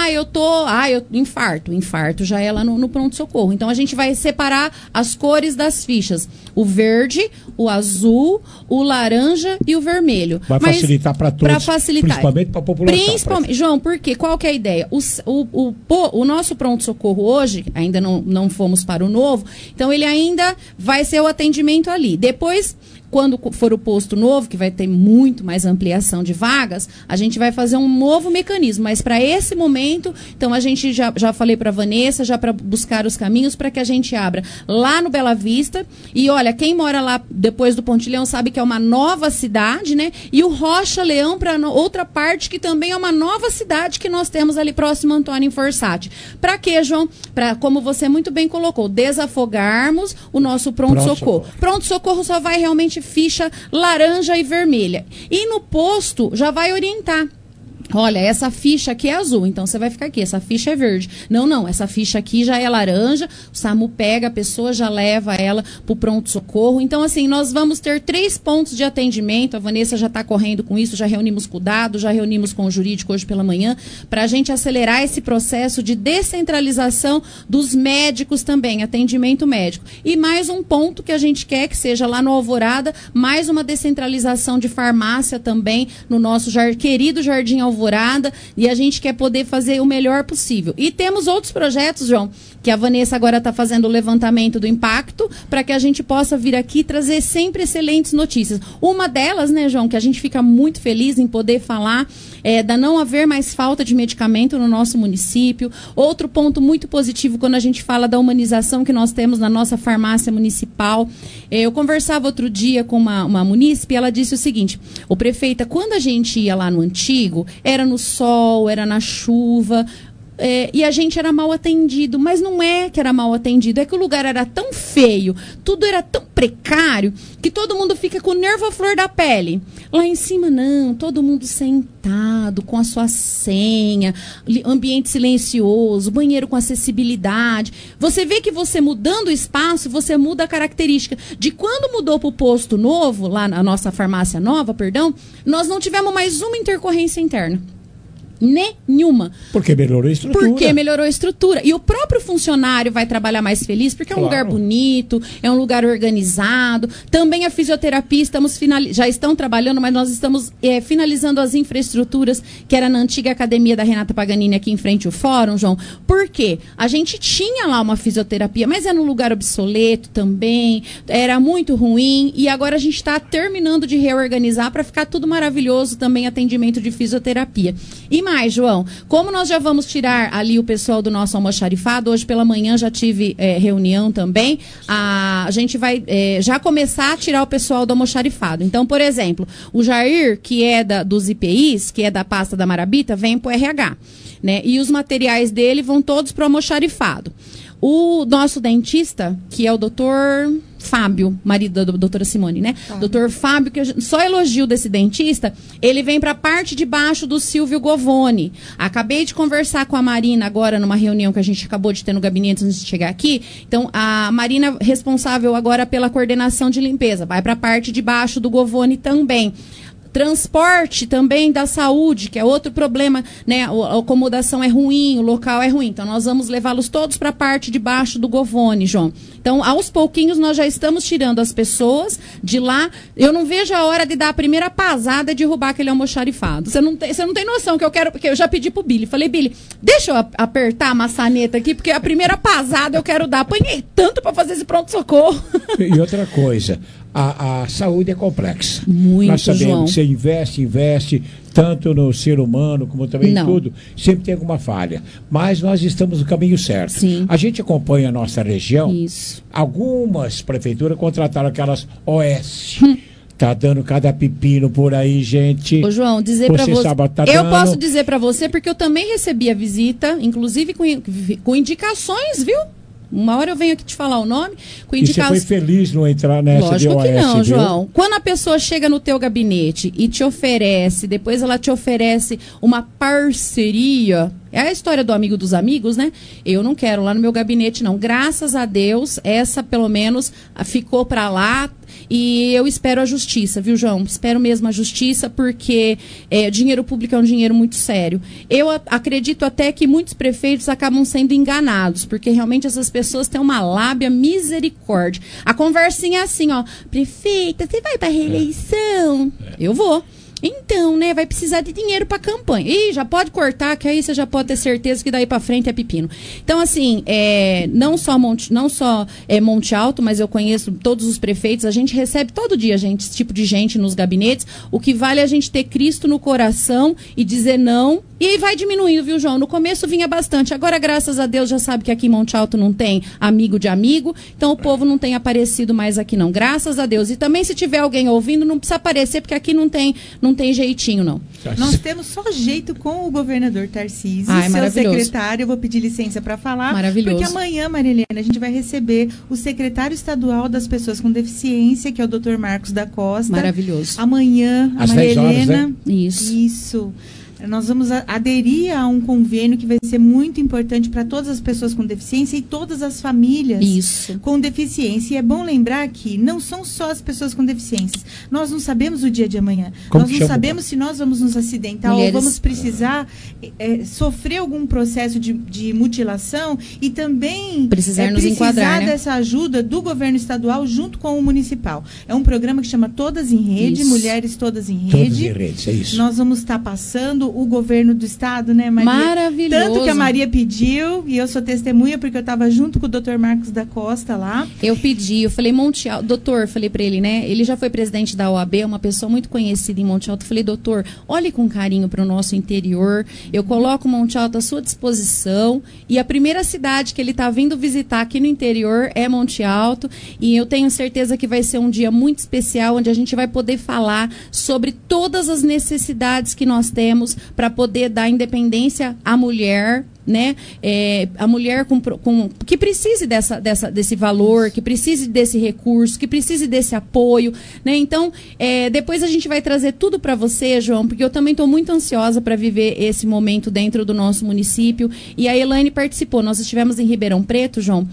Infarto. Infarto já é lá no pronto-socorro. Então, a gente vai separar as cores das fichas. O verde, o azul, o laranja e o vermelho.
Vai facilitar para todos,
pra facilitar.
Principalmente para a população.
João, por quê? Qual que é a ideia? O nosso pronto-socorro hoje, ainda não fomos para o novo, então ele ainda vai ser o atendimento ali. Depois, quando for o posto novo, que vai ter muito mais ampliação de vagas, a gente vai fazer um novo mecanismo. Mas para esse momento, então a gente já falei para a Vanessa, já para buscar os caminhos para que a gente abra lá no Bela Vista. E olha, quem mora lá depois do Ponte Leão sabe que é uma nova cidade, né? E o Rocha Leão para outra parte que também é uma nova cidade que nós temos ali próximo a Antônio Forsatti. Para quê, João? Para, como você muito bem colocou, desafogarmos o nosso pronto-socorro. Pronto-socorro só vai realmente ficha laranja e vermelha. E no posto já vai orientar. Olha, essa ficha aqui é azul, então você vai ficar aqui, essa ficha é verde. Não, essa ficha aqui já é laranja, o SAMU pega, a pessoa já leva ela para o pronto-socorro. Então, assim, nós vamos ter 3 pontos de atendimento, a Vanessa já está correndo com isso, já reunimos com o Dado, já reunimos com o jurídico hoje pela manhã, para a gente acelerar esse processo de descentralização dos médicos também, atendimento médico. E mais um ponto que a gente quer que seja lá no Alvorada, mais uma descentralização de farmácia também no nosso querido Jardim Alvorada, e a gente quer poder fazer o melhor possível. E temos outros projetos, João, que a Vanessa agora está fazendo o levantamento do impacto, para que a gente possa vir aqui trazer sempre excelentes notícias. Uma delas, né, João, que a gente fica muito feliz em poder falar, da não haver mais falta de medicamento no nosso município. Outro ponto muito positivo quando a gente fala da humanização que nós temos na nossa farmácia municipal. Eu conversava outro dia com uma munícipe e ela disse o seguinte: o prefeita, quando a gente ia lá no antigo, era no sol, era na chuva, e a gente era mal atendido. Mas não é que era mal atendido, é que o lugar era tão feio, tudo era tão precário, que todo mundo fica com o nervo à flor da pele. Lá em cima não, todo mundo sentado, com a sua senha, ambiente silencioso, banheiro com acessibilidade. Você vê que você mudando o espaço, você muda a característica. De quando mudou para o posto novo, lá na nossa farmácia nova, nós não tivemos mais uma intercorrência interna. Nenhuma.
Porque melhorou a estrutura.
E o próprio funcionário vai trabalhar mais feliz, porque é um lugar bonito, é um lugar organizado. Também a fisioterapia, já estão trabalhando, mas nós estamos finalizando as infraestruturas, que era na antiga academia da Renata Paganini, aqui em frente ao fórum, João. Por quê? A gente tinha lá uma fisioterapia, mas era num lugar obsoleto também, era muito ruim, e agora a gente está terminando de reorganizar para ficar tudo maravilhoso também, atendimento de fisioterapia. E mais, João, como nós já vamos tirar ali o pessoal do nosso almoxarifado, hoje pela manhã já tive reunião também, a gente vai já começar a tirar o pessoal do almoxarifado. Então, por exemplo, o Jair, que é dos IPIs, que é da pasta da Marabita, vem para o RH, né? E os materiais dele vão todos para o almoxarifado. O nosso dentista, que é o doutor... Fábio, marido da doutora Simone, né? Doutor Fábio, que só elogio desse dentista, ele vem para a parte de baixo do Silvio Govoni. Acabei de conversar com a Marina agora numa reunião que a gente acabou de ter no gabinete antes de chegar aqui. Então, a Marina responsável agora pela coordenação de limpeza, vai para a parte de baixo do Govoni também. Transporte também da saúde, que é outro problema, né? A acomodação é ruim, o local é ruim. Então, nós vamos levá-los todos para a parte de baixo do Govoni, João. Então, aos pouquinhos, nós já estamos tirando as pessoas de lá. Eu não vejo a hora de dar a primeira pasada e derrubar aquele almoxarifado. Você não tem noção que eu quero, porque eu já pedi pro Billy. Falei, Billy, deixa eu apertar a maçaneta aqui, porque a primeira pasada eu quero dar. Apanhei tanto para fazer esse pronto-socorro.
E outra coisa, a saúde é complexa.
Muito,
nós sabemos
João.
que você investe, tanto no ser humano como também em tudo, sempre tem alguma falha. Mas nós estamos no caminho certo.
Sim.
A gente acompanha a nossa região.
Isso.
Algumas prefeituras contrataram aquelas OS. Tá dando cada pepino por aí, gente.
Ô, João, dizer pra você. Eu
dando...
posso dizer pra você, porque eu também recebi a visita, inclusive com indicações, viu? Uma hora eu venho aqui te falar o nome. Com
indicações. E você foi feliz no entrar nessa
Lógico
de OS,
que não,
viu?
João. Quando a pessoa chega no teu gabinete e te oferece, depois ela te oferece uma parceria, é a história do amigo dos amigos, né? Eu não quero lá no meu gabinete, não. Graças a Deus, essa pelo menos ficou pra lá. E eu espero a justiça, viu, João? Espero mesmo a justiça, porque dinheiro público é um dinheiro muito sério. Eu acredito até que muitos prefeitos acabam sendo enganados, porque realmente essas pessoas têm uma lábia misericórdia. A conversinha é assim, ó, prefeita, você vai pra reeleição? Eu vou. Então, né, vai precisar de dinheiro para campanha. Ih, já pode cortar, que aí você já pode ter certeza que daí para frente é pepino. Então, assim, não só Monte Alto, mas eu conheço todos os prefeitos, a gente recebe todo dia, gente, esse tipo de gente nos gabinetes. O que vale é a gente ter Cristo no coração e dizer não. E aí vai diminuindo, viu, João? No começo vinha bastante. Agora, graças a Deus, já sabe que aqui em Monte Alto não tem amigo de amigo. Então, o povo não tem aparecido mais aqui, não. Graças a Deus. E também, se tiver alguém ouvindo, não precisa aparecer, porque aqui não tem jeitinho, não.
Nós temos só jeito com o governador Tarcísio,
seu
secretário. Eu vou pedir licença para falar.
Maravilhoso.
Porque amanhã, Marilena, a gente vai receber o secretário estadual das pessoas com deficiência, que é o Dr. Marcos da Costa.
Maravilhoso.
Amanhã, a
às
Maria
10 horas,
Helena.
né?
Isso. Nós vamos aderir a um convênio que vai ser muito importante para todas as pessoas com deficiência e todas as famílias com deficiência. E é bom lembrar que não são só as pessoas com deficiências. Nós não sabemos o dia de amanhã. Nós não sabemos se nós vamos nos acidentar ou vamos precisar sofrer algum processo de mutilação e também
precisar enquadrar, né?
dessa ajuda do governo estadual junto com o municipal. É um programa que chama Todas em Rede, Mulheres Todas em Rede.
Todas em Rede, é isso.
Nós vamos estar passando o governo do estado, né, Maria?
Maravilhoso.
Tanto que a Maria pediu, e eu sou testemunha, porque eu estava junto com o Dr. Marcos da Costa lá.
Eu falei, Monte Alto, doutor, falei para ele, né, ele já foi presidente da OAB, é uma pessoa muito conhecida em Monte Alto. Falei, doutor, olhe com carinho para o nosso interior, eu coloco Monte Alto à sua disposição, e a primeira cidade que ele está vindo visitar aqui no interior é Monte Alto, e eu tenho certeza que vai ser um dia muito especial, onde a gente vai poder falar sobre todas as necessidades que nós temos para poder dar independência à mulher, né? A mulher que precise desse valor, que precise desse recurso, que precise desse apoio, né? Então, depois a gente vai trazer tudo para você, João, porque eu também estou muito ansiosa para viver esse momento dentro do nosso município. E a Elaine participou. Nós estivemos em Ribeirão Preto, João,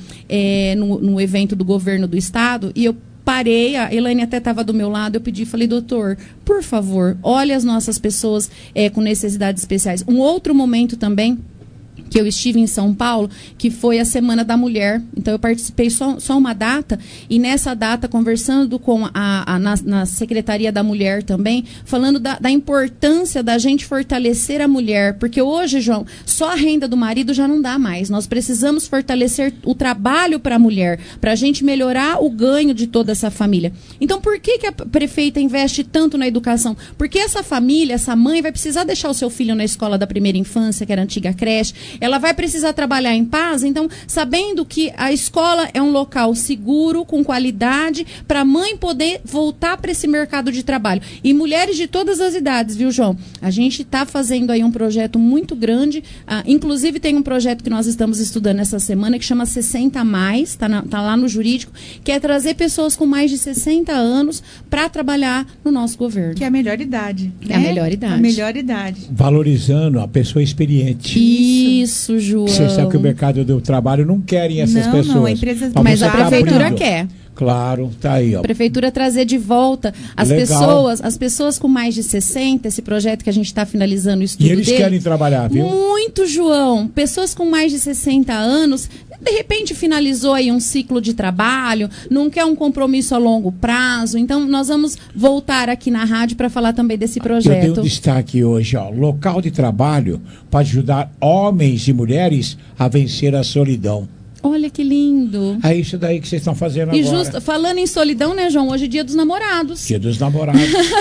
no evento do governo do estado, e eu parei, a Elaine até estava do meu lado, eu pedi, falei, doutor, por favor, olhe as nossas pessoas com necessidades especiais. Um outro momento também, que eu estive em São Paulo, que foi a Semana da Mulher. Então, eu participei só uma data, e nessa data, conversando com na Secretaria da Mulher também, falando da importância da gente fortalecer a mulher, porque hoje, João, só a renda do marido já não dá mais. Nós precisamos fortalecer o trabalho para a mulher, para a gente melhorar o ganho de toda essa família. Então, por que a prefeita investe tanto na educação? Porque essa família, essa mãe, vai precisar deixar o seu filho na escola da primeira infância, que era a antiga creche, ela vai precisar trabalhar em paz, então, sabendo que a escola é um local seguro, com qualidade, para a mãe poder voltar para esse mercado de trabalho. E mulheres de todas as idades, viu, João? A gente está fazendo aí um projeto muito grande, inclusive tem um projeto que nós estamos estudando essa semana, que chama 60+, tá lá no jurídico, que é trazer pessoas com mais de 60 anos para trabalhar no nosso governo.
Que é a melhor idade.
É a melhor idade.
A melhor idade.
Valorizando a pessoa experiente.
Isso, João.
Você sabe que o mercado do trabalho não querem essas pessoas.
Não, a empresa...
Mas a prefeitura quer.
Claro, tá aí, ó.
A prefeitura trazer de volta as pessoas com mais de 60, esse projeto que a gente está finalizando o estudo
dele. E eles querem trabalhar, viu?
Muito, João. Pessoas com mais de 60 anos, de repente finalizou aí um ciclo de trabalho, não quer um compromisso a longo prazo. Então, nós vamos voltar aqui na rádio para falar também desse projeto.
Eu dei um destaque hoje, ó. Local de trabalho para ajudar homens e mulheres a vencer a solidão.
Olha que lindo.
É isso daí que vocês estão fazendo
e
agora.
Justo, falando em solidão, né, João? Hoje é Dia dos Namorados.
Dia dos Namorados.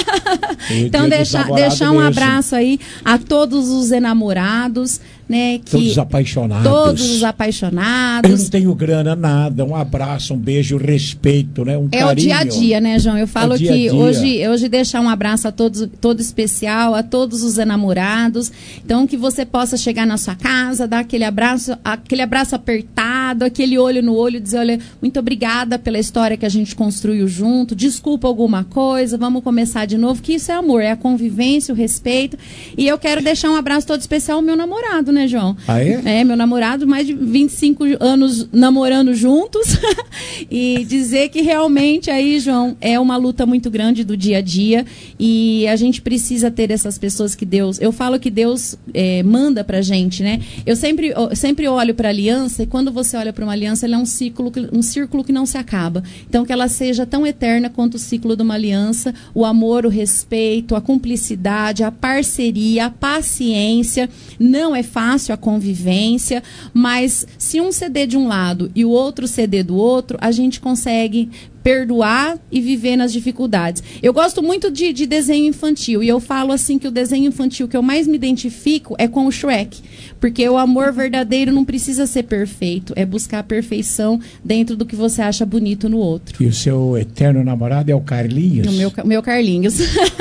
Então, deixar um abraço aí a todos os enamorados, né?
Todos os apaixonados.
Todos os apaixonados.
Eu não tenho grana, nada. Um abraço, um beijo, respeito, né? Um carinho.
É o dia a dia, né, João? Eu falo que hoje deixar um abraço a todos, todo especial, a todos os enamorados. Então, que você possa chegar na sua casa, dar aquele abraço apertado, aquele olho no olho, dizer, olha, muito obrigada pela história que a gente construiu junto, desculpa alguma coisa, vamos começar de novo, que isso é amor, é a convivência, o respeito. E eu quero deixar um abraço todo especial ao meu namorado, né, João?
Ah, é?
É, meu namorado, mais de 25 anos namorando juntos. E dizer que realmente aí, João, é uma luta muito grande do dia a dia e a gente precisa ter essas pessoas que Deus... Eu falo que Deus manda pra gente, né? Eu sempre olho pra aliança e quando você olha para uma aliança, ela é um círculo que não se acaba. Então, que ela seja tão eterna quanto o ciclo de uma aliança, o amor, o respeito, a cumplicidade, a parceria, a paciência. Não é fácil a convivência, mas se um ceder de um lado e o outro ceder do outro, a gente consegue perdoar e viver nas dificuldades. Eu gosto muito de desenho infantil e eu falo assim que o desenho infantil que eu mais me identifico é com o Shrek, porque o amor verdadeiro não precisa ser perfeito, é buscar a perfeição dentro do que você acha bonito no outro.
E o seu eterno namorado é o Carlinhos?
O meu Carlinhos.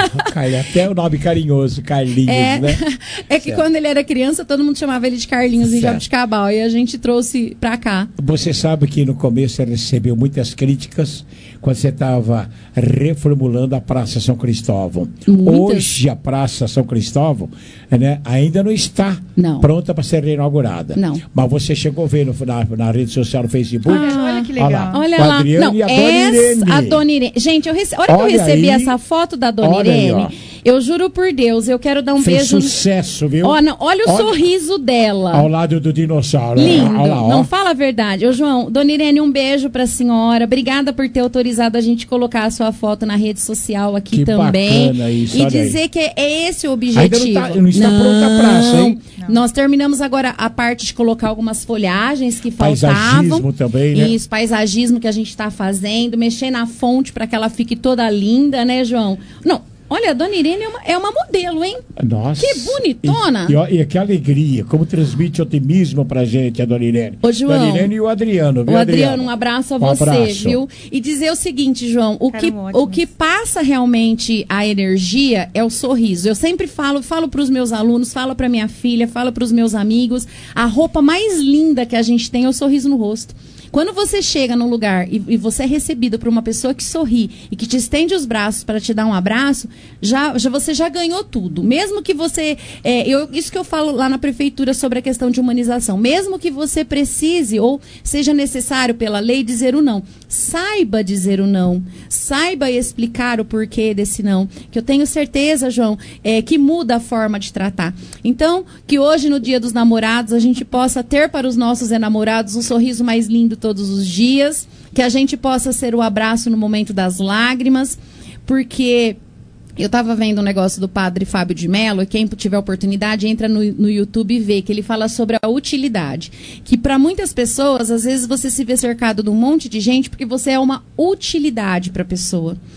Até o nome carinhoso, Carlinhos, né?
É que quando ele era criança, todo mundo chamava ele de Carlinhos em Jabuticabal e a gente trouxe pra cá.
Você sabe que no começo ele recebeu muitas críticas quando você estava reformulando a Praça São Cristóvão. Hoje a Praça São Cristóvão, né, ainda não está pronta para ser reinaugurada.
Não.
Mas você chegou a ver na rede social, no Facebook?
Olha que legal.
Olha lá.
Adriano e a Dona Irene.
A Dona Irene. Gente, olha que eu recebi essa foto da Dona Irene. Eu juro por Deus, eu quero dar um beijo.
Sucesso, viu?
Olha o sorriso dela.
Ao lado do dinossauro.
Lindo.
Olha lá,
não fala a verdade. Ô, João, Dona Irene, um beijo pra senhora. Obrigada por ter autorizado a gente colocar a sua foto na rede social aqui
que
também.
Bacana isso,
e dizer que é esse o objetivo.
Ainda não está pronta a praça, hein?
Não. Nós terminamos agora a parte de colocar algumas folhagens que faltavam.
Paisagismo também, né?
Isso, paisagismo que a gente está fazendo, mexer na fonte para que ela fique toda linda, né, João? Não. Olha, a Dona Irene é uma modelo, hein?
Nossa.
Que bonitona.
E que alegria, como transmite otimismo pra gente a Dona Irene.
Ô, João.
Dona Irene e o Adriano, viu,
o Adriano, um abraço a você,
abraço.
Viu? E dizer o seguinte, João, o que passa realmente a energia é o sorriso. Eu sempre falo pros meus alunos, falo pra minha filha, falo pros meus amigos, a roupa mais linda que a gente tem é o sorriso no rosto. Quando você chega num lugar e você é recebido por uma pessoa que sorri e que te estende os braços para te dar um abraço, você já ganhou tudo. Mesmo que você... isso que eu falo lá na prefeitura sobre a questão de humanização. Mesmo que você precise ou seja necessário pela lei dizer o não. Saiba dizer o não. Saiba explicar o porquê desse não. Que eu tenho certeza, João, que muda a forma de tratar. Então, que hoje no Dia dos Namorados a gente possa ter para os nossos enamorados um sorriso mais lindo todos os dias, que a gente possa ser o abraço no momento das lágrimas, porque eu estava vendo um negócio do padre Fábio de Mello, e quem tiver oportunidade entra no YouTube e vê que ele fala sobre a utilidade, que para muitas pessoas, às vezes você se vê cercado de um monte de gente porque você é uma utilidade para a pessoa.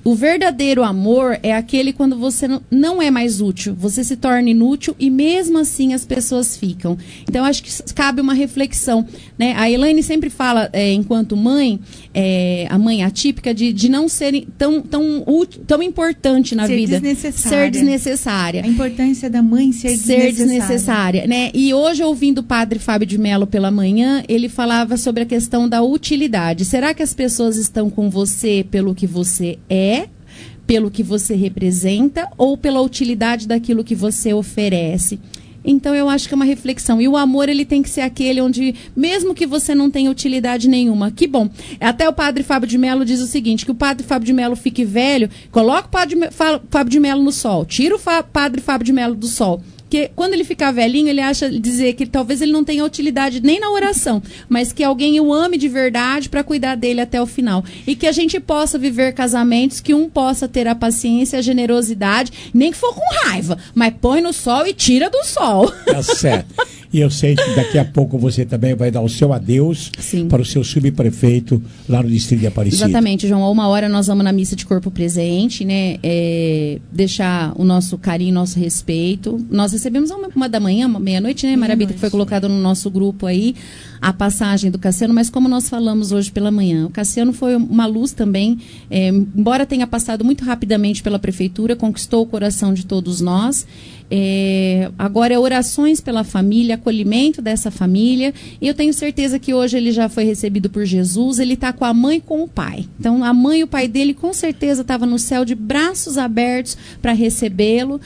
O verdadeiro amor é aquele quando você não é mais útil, você se torna inútil e mesmo assim as pessoas ficam. Então, acho que cabe uma reflexão, né? A Elaine sempre fala, enquanto mãe, a mãe atípica, de não ser tão importante na vida. Ser desnecessária.
A importância da mãe ser
desnecessária, né? E hoje, ouvindo o padre Fábio de Mello pela manhã, ele falava sobre a questão da utilidade. Será que as pessoas estão com você pelo que você é, pelo que você representa ou pela utilidade daquilo que você oferece? Então, eu acho que é uma reflexão. E o amor, ele tem que ser aquele onde, mesmo que você não tenha utilidade nenhuma, que bom. Até o padre Fábio de Mello diz o seguinte, que o padre Fábio de Mello fique velho, coloca o padre Fábio de Mello no sol, tira o padre Fábio de Mello do sol. Porque quando ele ficar velhinho, ele acha dizer que talvez ele não tenha utilidade nem na oração, mas que alguém o ame de verdade para cuidar dele até o final. E que a gente possa viver casamentos, que um possa ter a paciência, a generosidade, nem que for com raiva, mas põe no sol e tira do sol.
Tá certo. E eu sei que daqui a pouco você também vai dar o seu adeus para o seu subprefeito lá no Distrito de Aparecida.
Exatamente, João. A 1h nós vamos na missa de corpo presente, né? Deixar o nosso carinho, nosso respeito. Nós recebemos 1h, meia-noite, né, Marabita, que foi colocada no nosso grupo aí, a passagem do Cassiano, mas como nós falamos hoje pela manhã, o Cassiano foi uma luz também, embora tenha passado muito rapidamente pela prefeitura, conquistou o coração de todos nós. Agora é orações pela família, acolhimento dessa família, e eu tenho certeza que hoje ele já foi recebido por Jesus, ele está com a mãe e com o pai. Então a mãe e o pai dele com certeza estavam no céu de braços abertos para recebê-lo.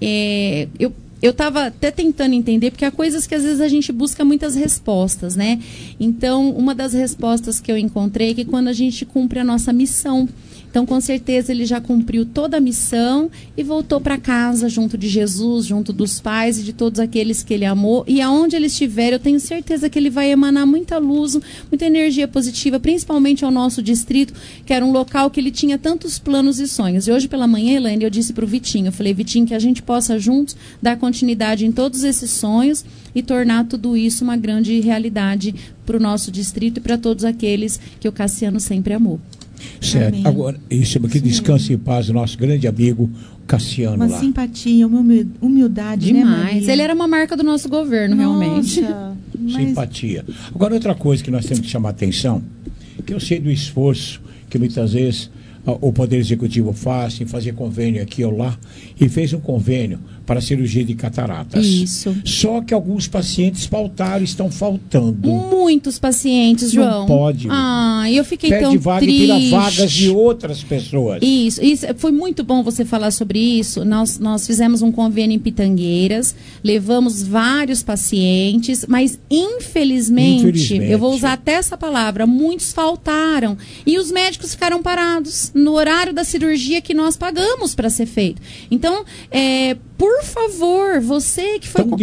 Eu estava até tentando entender, porque há coisas que às vezes a gente busca muitas respostas, né? Então, uma das respostas que eu encontrei é que quando a gente cumpre a nossa missão. Então, com certeza, ele já cumpriu toda a missão e voltou para casa junto de Jesus, junto dos pais e de todos aqueles que ele amou. E aonde ele estiver, eu tenho certeza que ele vai emanar muita luz, muita energia positiva, principalmente ao nosso distrito, que era um local que ele tinha tantos planos e sonhos. E hoje pela manhã, Elaine, eu disse para o Vitinho, eu falei, Vitinho, que a gente possa juntos dar continuidade em todos esses sonhos e tornar tudo isso uma grande realidade para o nosso distrito e para todos aqueles que o Cassiano sempre amou.
Certo. Amém. Agora, isso que descanse em paz o nosso grande amigo Cassiano
uma
lá.
Simpatia, uma humildade,
demais. Né, ele era uma marca do nosso governo, realmente.
Simpatia. Agora, outra coisa que nós temos que chamar a atenção, que eu sei do esforço que muitas vezes o Poder Executivo faz em fazer convênio aqui ou lá, e fez um convênio para a cirurgia de cataratas.
Isso.
Só que alguns pacientes faltaram, estão faltando.
Muitos pacientes, João.
Não pode.
Eu fiquei tão
Perde vaga
triste.
E tira vagas de outras pessoas.
Isso. Foi muito bom você falar sobre isso. Nós fizemos um convênio em Pitangueiras, levamos vários pacientes, mas infelizmente, eu vou usar até essa palavra, muitos faltaram. E os médicos ficaram parados no horário da cirurgia que nós pagamos para ser feito. Então, por favor, você que foi
tão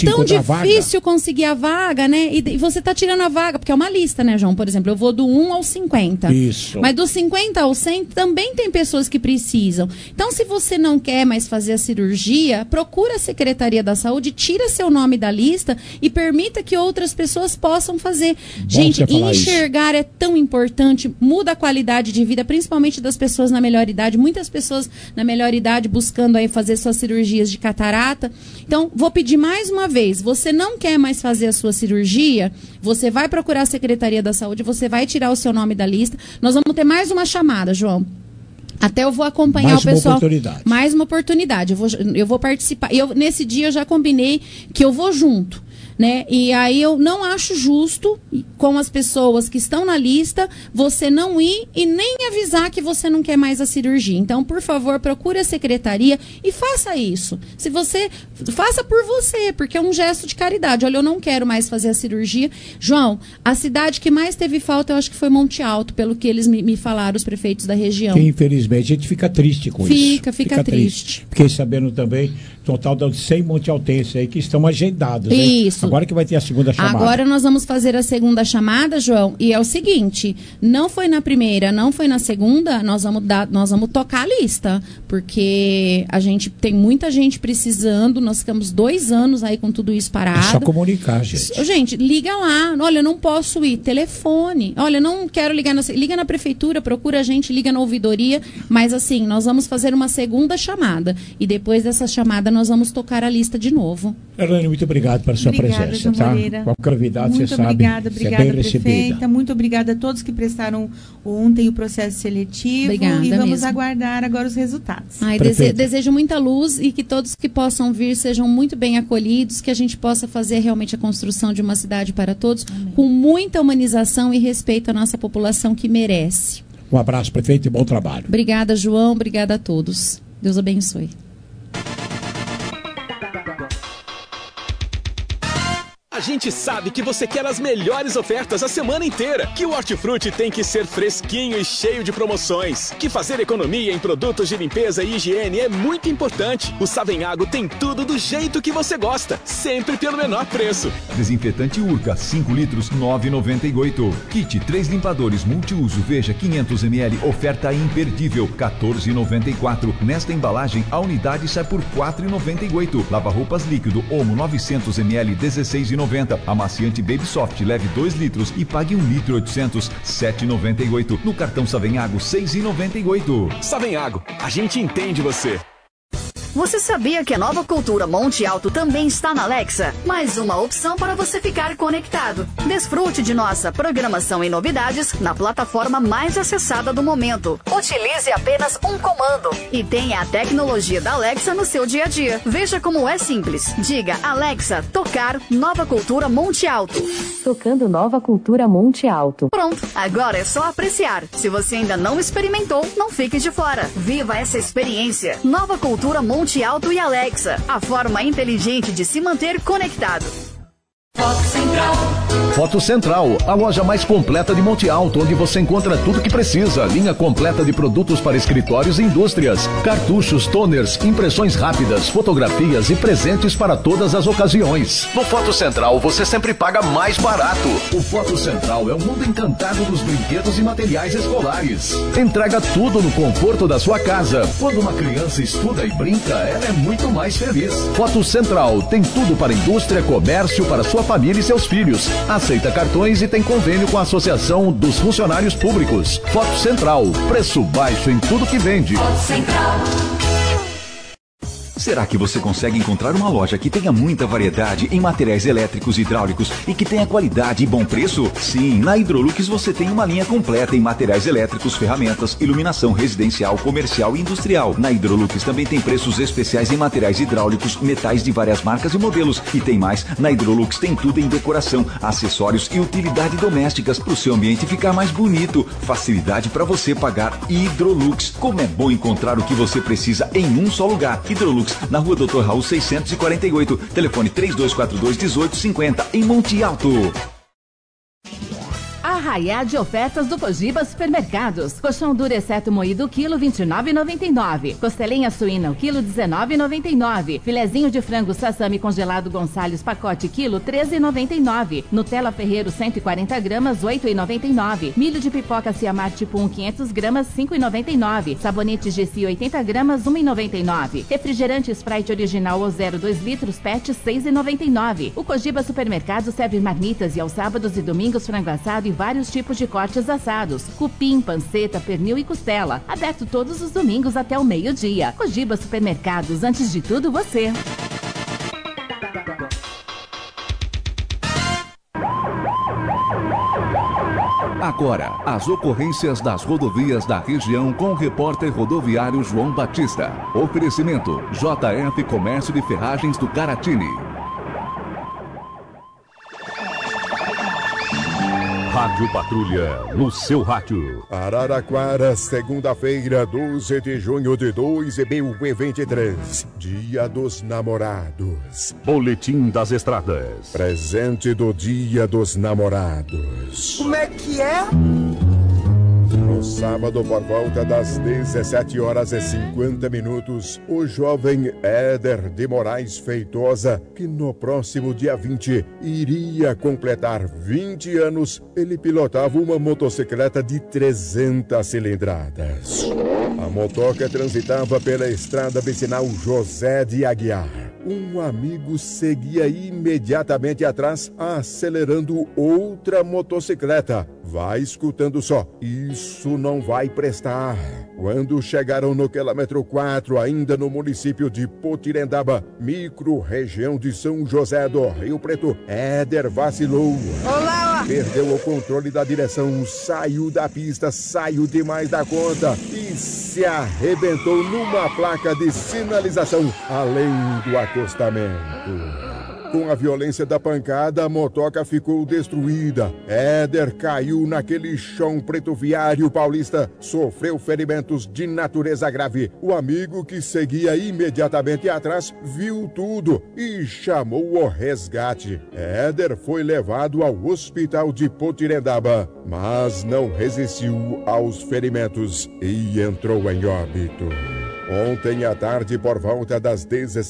difícil
conseguir a vaga, né? E você está tirando a vaga, porque é uma lista, né, João? Por exemplo, eu vou do 1 ao 50.
Isso.
Mas do 50 ao 100 também tem pessoas que precisam. Então, se você não quer mais fazer a cirurgia, procura a Secretaria da Saúde, tira seu nome da lista e permita que outras pessoas possam fazer.
Bom,
gente, enxergar é tão importante, muda a qualidade de vida, principalmente das pessoas na melhor idade. Muitas pessoas na melhor idade buscando aí fazer suas cirurgias de catarata. Então, vou pedir mais uma vez, você não quer mais fazer a sua cirurgia, você vai procurar a Secretaria da Saúde, você vai tirar o seu nome da lista. Nós vamos ter mais uma chamada, João. Até eu vou acompanhar o pessoal. Mais uma oportunidade. Eu vou participar. Nesse dia eu já combinei que eu vou junto. Né? E aí eu não acho justo com as pessoas que estão na lista você não ir e nem avisar que você não quer mais a cirurgia. Então, por favor, procure a secretaria e faça isso. Se você faça por você, porque é um gesto de caridade. Olha, eu não quero mais fazer a cirurgia. João, a cidade que mais teve falta, eu acho que foi Monte Alto, pelo que eles me falaram, os prefeitos da região.
Que, infelizmente, a gente fica triste com isso.
Fica triste.
Fiquei sabendo também, total de 100 montealtenses aí que estão agendados.
Isso. Isso.
Agora que vai ter a segunda chamada.
Agora nós vamos fazer a segunda chamada, João, e é o seguinte, não foi na primeira, não foi na segunda, nós vamos tocar a lista, porque a gente tem muita gente precisando, nós ficamos 2 anos aí com tudo isso parado.
É só comunicar, gente.
Gente, liga lá, olha, não posso ir, telefone, olha, não quero ligar, liga na prefeitura, procura a gente, liga na ouvidoria, mas assim, nós vamos fazer uma segunda chamada, e depois dessa chamada nós vamos tocar a lista de novo.
Elaine, muito obrigado pela sua presença, tá? Qualquer novidade, você sabe,
obrigada,
você é bem recebida.
Prefeita. Muito obrigada a todos que prestaram ontem o processo seletivo.
Obrigada
e vamos
mesmo.
aguardar agora os resultados.
Ai, desejo muita luz e que todos que possam vir sejam muito bem acolhidos, que a gente possa fazer realmente a construção de uma cidade para todos, com muita humanização e respeito à nossa população que merece.
Um abraço, prefeito, e bom trabalho.
Obrigada, João. Obrigada a todos. Deus abençoe.
A gente sabe que você quer as melhores ofertas a semana inteira, que o Hortifruti tem que ser fresquinho e cheio de promoções, que fazer economia em produtos de limpeza e higiene é muito importante. O Savenhago tem tudo do jeito que você gosta, sempre pelo menor preço.
Desinfetante Urca, 5 litros, 9,98. Kit 3 limpadores multiuso, Veja 500 ml, oferta imperdível, 14,94. Nesta embalagem, a unidade sai por 4,98. Lava-roupas líquido, Omo 900 ml, 16,90. Amaciante Baby Soft, leve 2 litros e pague 1 litro 800, 7,98. No cartão Savenhago, 6,98.
Savenhago, a gente entende você.
Você sabia que a Nova Cultura Monte Alto também está na Alexa? Mais uma opção para você ficar conectado. Desfrute de nossa programação e novidades na plataforma mais acessada do momento. Utilize apenas um comando e tenha a tecnologia da Alexa no seu dia a dia. Veja como é simples. Diga Alexa, tocar Nova Cultura Monte Alto.
Tocando Nova Cultura Monte Alto.
Pronto, agora é só apreciar. Se você ainda não experimentou, não fique de fora. Viva essa experiência. Nova Cultura Monte Alto e Alexa, a forma inteligente de se manter conectado.
Foto Central. Foto Central, a loja mais completa de Monte Alto, onde você encontra tudo que precisa. Linha completa de produtos para escritórios e indústrias. Cartuchos, toners, impressões rápidas, fotografias e presentes para todas as ocasiões. No Foto Central, você sempre paga mais barato. O Foto Central é um mundo encantado dos brinquedos e materiais escolares. Entrega tudo no conforto da sua casa. Quando uma criança estuda e brinca, ela é muito mais feliz. Foto Central tem tudo para indústria, comércio, para sua família e seus filhos. Aceita cartões e tem convênio com a Associação dos Funcionários Públicos. Foto Central, preço baixo em tudo que vende.
Foto Central.
Será que você consegue encontrar uma loja que tenha muita variedade em materiais elétricos e hidráulicos e que tenha qualidade e bom preço? Sim, na Hidrolux você tem uma linha completa em materiais elétricos, ferramentas, iluminação residencial, comercial e industrial. Na Hidrolux também tem preços especiais em materiais hidráulicos, metais de várias marcas e modelos. E tem mais, na Hidrolux tem tudo em decoração, acessórios e utilidade domésticas para o seu ambiente ficar mais bonito. Facilidade para você pagar. Hidrolux. Como é bom encontrar o que você precisa em um só lugar. Hidrolux, na Rua Dr. Raul 648, telefone 3242-1850, em Monte Alto.
Arraiá de ofertas do Cogiba Supermercados. Colchão duro exceto moído, quilo R$29,99. Costelinha suína, o quilo R$19,99. Filezinho de frango sassami congelado Gonçalves, pacote quilo R$13,99. Nutella Ferreiro 140 gramas, R$8,99. Milho de pipoca Ciamar tipo 1, 500 gramas, R$5,99. Sabonete GC 80 gramas, R$1,99. Refrigerante Sprite original ou 0,2 litros, PET, R$6,99. O Cogiba Supermercados serve marmitas e aos sábados e domingos frango assado e vários tipos de cortes assados, cupim, panceta, pernil e costela. Aberto todos os domingos até o meio-dia. Cogiba Supermercados, antes de tudo você.
Agora, as ocorrências das rodovias da região com o repórter rodoviário João Batista. Oferecimento: JF Comércio de Ferragens do Caratini.
Rádio Patrulha, no seu rádio.
Araraquara, segunda-feira, 12 de junho de 2023. Dia dos Namorados.
Boletim das Estradas.
Presente do Dia dos Namorados.
Como é que é?
No sábado, por volta das 17h50, o jovem Éder de Moraes Feitosa, que no próximo dia 20 iria completar 20 anos, ele pilotava uma motocicleta de 300 cilindradas. A motoca transitava pela estrada vicinal José de Aguiar. Um amigo seguia imediatamente atrás, acelerando outra motocicleta. Vai escutando só, isso não vai prestar. Quando chegaram no quilômetro 4, ainda no município de Potirendaba, micro-região de São José do Rio Preto, Éder vacilou. Olá! Perdeu o controle da direção, saiu da pista, saiu demais da conta e se arrebentou numa placa de sinalização além do acostamento. Com a violência da pancada, a motoca ficou destruída. Éder caiu naquele chão preto viário paulista, sofreu ferimentos de natureza grave. O amigo que seguia imediatamente atrás viu tudo e chamou o resgate. Éder foi levado ao hospital de Potirendaba, mas não resistiu aos ferimentos e entrou em óbito. Ontem à tarde, por volta das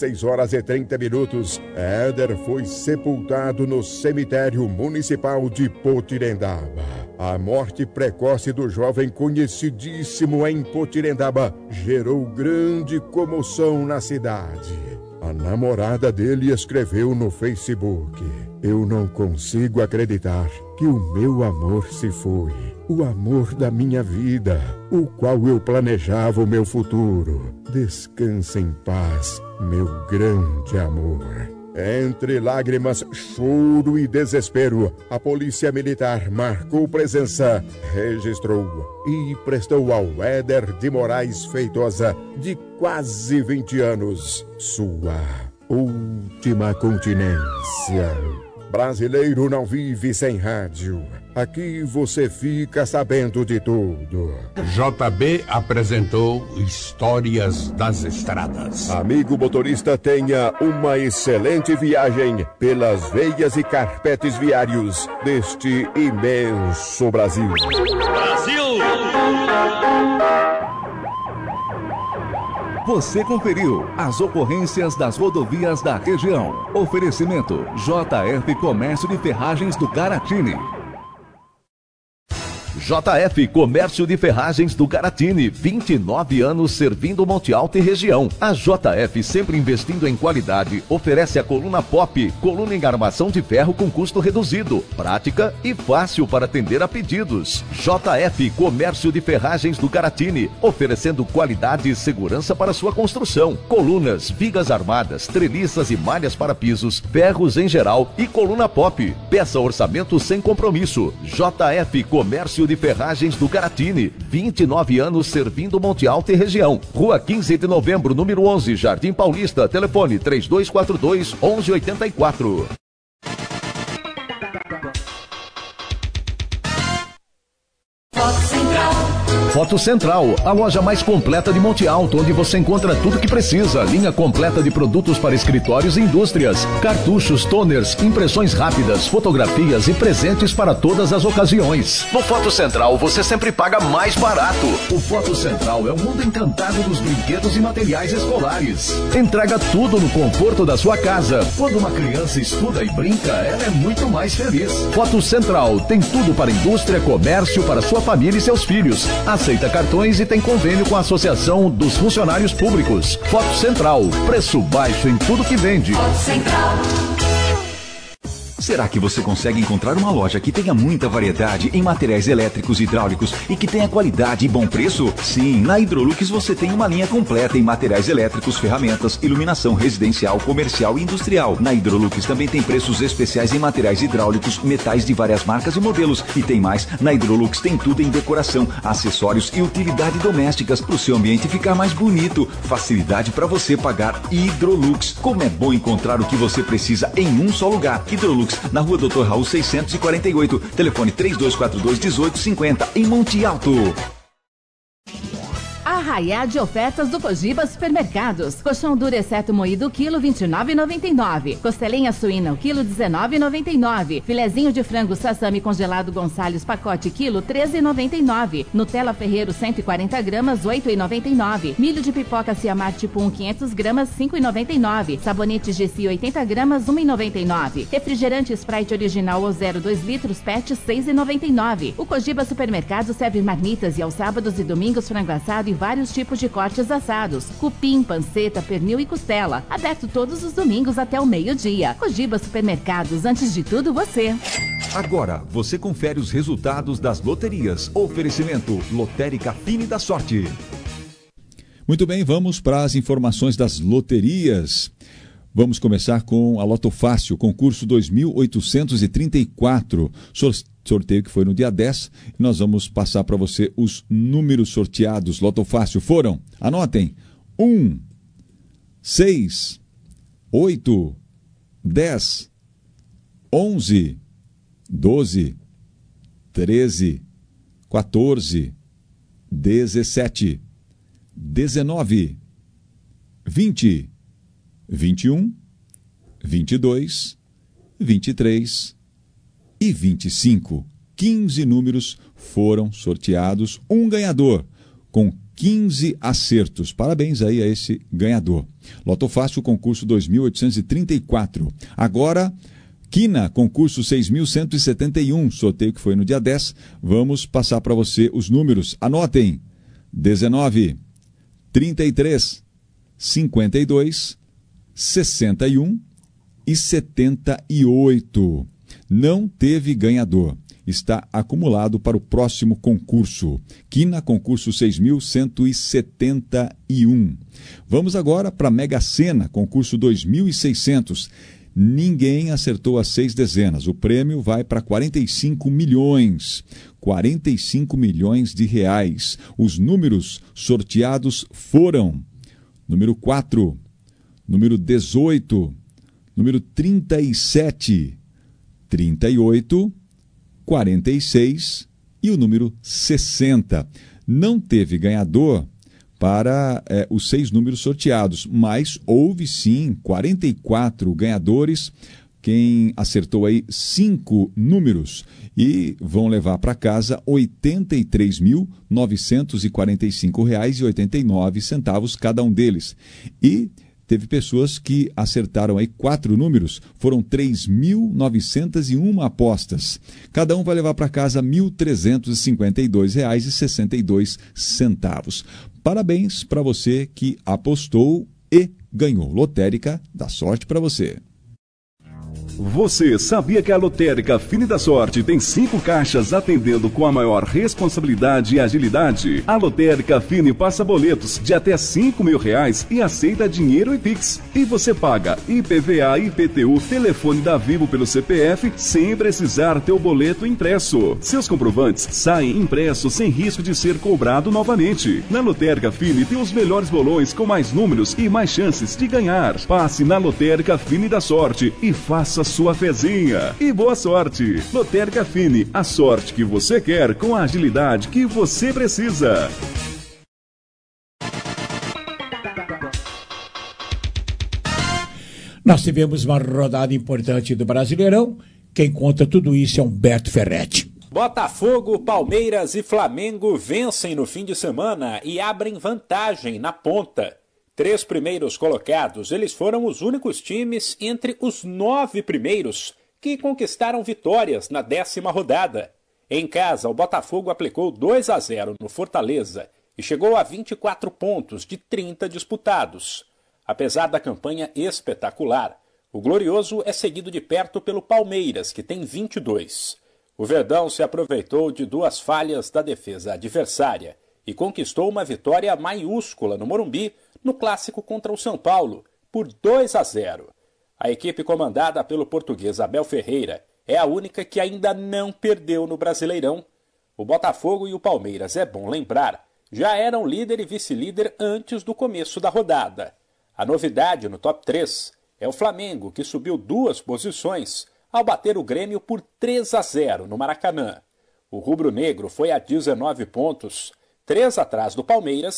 16h30, Éder foi sepultado no cemitério municipal de Potirendaba. A morte precoce do jovem conhecidíssimo em Potirendaba gerou grande comoção na cidade. A namorada dele escreveu no Facebook: "Eu não consigo acreditar que o meu amor se foi. O amor da minha vida, o qual eu planejava o meu futuro. Descansa em paz, meu grande amor." Entre lágrimas, choro e desespero, a polícia militar marcou presença, registrou e prestou ao Éder de Moraes Feitosa, de quase 20 anos, sua última continência. Brasileiro não vive sem rádio. Aqui você fica sabendo de tudo.
JB apresentou Histórias das Estradas.
Amigo motorista, tenha uma excelente viagem pelas veias e carpetes viários deste imenso Brasil.
Brasil! Você conferiu as ocorrências das rodovias da região. Oferecimento JF Comércio de Ferragens do Garatini. JF Comércio de Ferragens do Garatini, 29 anos servindo Monte Alto e região. A JF, sempre investindo em qualidade, oferece a coluna Pop, coluna em armação de ferro com custo reduzido, prática e fácil para atender a pedidos. JF Comércio de Ferragens do Garatini, oferecendo qualidade e segurança para sua construção. Colunas, vigas armadas, treliças e malhas para pisos, ferros em geral e coluna Pop. Peça orçamento sem compromisso. JF Comércio de Ferragens do Garatini, 29 anos servindo Monte Alto e região. Rua 15 de Novembro, número 11, Jardim Paulista. Telefone 3242-1184. Foto Central, a loja mais completa de Monte Alto, onde você encontra tudo que precisa. Linha completa de produtos para escritórios e indústrias, cartuchos, toners, impressões rápidas, fotografias e presentes para todas as ocasiões. No Foto Central, você sempre paga mais barato. O Foto Central é um mundo encantado dos brinquedos e materiais escolares. Entrega tudo no conforto da sua casa. Quando uma criança estuda e brinca, ela é muito mais feliz. Foto Central tem tudo para indústria, comércio, para sua família e seus filhos. Aceita cartões e tem convênio com a Associação dos Funcionários Públicos. Foto Central, preço baixo em tudo que vende. Foto Central.
Será que você consegue encontrar uma loja que tenha muita variedade em materiais elétricos e hidráulicos e que tenha qualidade e bom preço? Sim, na Hidrolux você tem uma linha completa em materiais elétricos, ferramentas, iluminação residencial, comercial e industrial. Na Hidrolux também tem preços especiais em materiais hidráulicos, metais de várias marcas e modelos. E tem mais, na Hidrolux tem tudo em decoração, acessórios e utilidades domésticas para o seu ambiente ficar mais bonito. Facilidade para você pagar Hidrolux. Como é bom encontrar o que você precisa em um só lugar. Hidrolux, na Rua Dr. Raul 648, telefone 3242-1850, em Monte Alto.
A arraiá de ofertas do Cogiba Supermercados. Colchão duro exceto moído quilo R$ 29,99. Costelinha suína o quilo R$ 19,99. Filezinho de frango sassami congelado Gonçalves pacote quilo R$ 13,99. Nutella Ferreiro 140 gramas R$ 8,99. Milho de pipoca Ciamar tipo 1 500 gramas R$ 5,99. Sabonete GC 80 gramas R$ 1,99. Refrigerante Sprite original ou 0,2 litros PET R$ 6,99. O Cogiba Supermercado serve marmitas e aos sábados e domingos frango assado e vários tipos de cortes assados. Cupim, panceta, pernil e costela. Aberto todos os domingos até o meio-dia. Cogiba Supermercados, antes de tudo você.
Agora, você confere os resultados das loterias. Oferecimento Lotérica Fine da Sorte.
Muito bem, vamos para as informações das loterias. Vamos começar com a Loto Fácil, concurso 2834, sorteio que foi no dia 10. Nós vamos passar para você os números sorteados. Loto Fácil foram, anotem, 1, 6, 8, 10, 11, 12, 13, 14, 17, 19, 20, 21, 22, 23 e 25. 15 números foram sorteados. Um ganhador com 15 acertos. Parabéns aí a esse ganhador. Loto Fácil, concurso 2834. Agora, Quina, concurso 6.171, sorteio que foi no dia 10. Vamos passar para você os números. Anotem: 19, 33, 52, 61 e 78. Não teve ganhador. Está acumulado para o próximo concurso. Quina, concurso 6.171. Vamos agora para a Mega Sena, concurso 2.600. Ninguém acertou as 6 dezenas. O prêmio vai para 45 milhões. 45 milhões de reais. Os números sorteados foram: número 4, número 18, número 37, 38, 46 e o número 60. Não teve ganhador para os 6 números sorteados, mas houve sim 44 ganhadores. Quem acertou aí 5 números e vão levar para casa R$ 83.945,89 cada um deles. E teve pessoas que acertaram aí 4 números, foram 3.901 apostas. Cada um vai levar para casa R$ 1.352,62. Parabéns para você que apostou e ganhou. Lotérica da Sorte para você.
Você sabia que a Lotérica Fine da Sorte tem 5 caixas atendendo com a maior responsabilidade e agilidade? A Lotérica Fine passa boletos de até R$5.000 e aceita dinheiro e Pix. E você paga IPVA, IPTU, telefone da Vivo pelo CPF sem precisar ter o boleto impresso. Seus comprovantes saem impressos sem risco de ser cobrado novamente. Na Lotérica Fine tem os melhores bolões com mais números e mais chances de ganhar. Passe na Lotérica Fine da Sorte e faça sua fezinha. E boa sorte! Lotérica Fine, a sorte que você quer com a agilidade que você precisa.
Nós tivemos uma rodada importante do Brasileirão. Quem conta tudo isso é Humberto Ferretti.
Botafogo, Palmeiras e Flamengo vencem no fim de semana e abrem vantagem na ponta. 3 primeiros colocados, eles foram os únicos times entre os 9 primeiros que conquistaram vitórias na 10ª rodada. Em casa, o Botafogo aplicou 2-0 no Fortaleza e chegou a 24 pontos de 30 disputados. Apesar da campanha espetacular, o Glorioso é seguido de perto pelo Palmeiras, que tem 22. O Verdão se aproveitou de 2 falhas da defesa adversária e conquistou uma vitória maiúscula no Morumbi, no clássico contra o São Paulo, por 2-0. A equipe comandada pelo português Abel Ferreira é a única que ainda não perdeu no Brasileirão. O Botafogo e o Palmeiras, é bom lembrar, já eram líder e vice-líder antes do começo da rodada. A novidade no top 3 é o Flamengo, que subiu 2 posições ao bater o Grêmio por 3-0 no Maracanã. O rubro-negro foi a 19 pontos, 3 atrás do Palmeiras,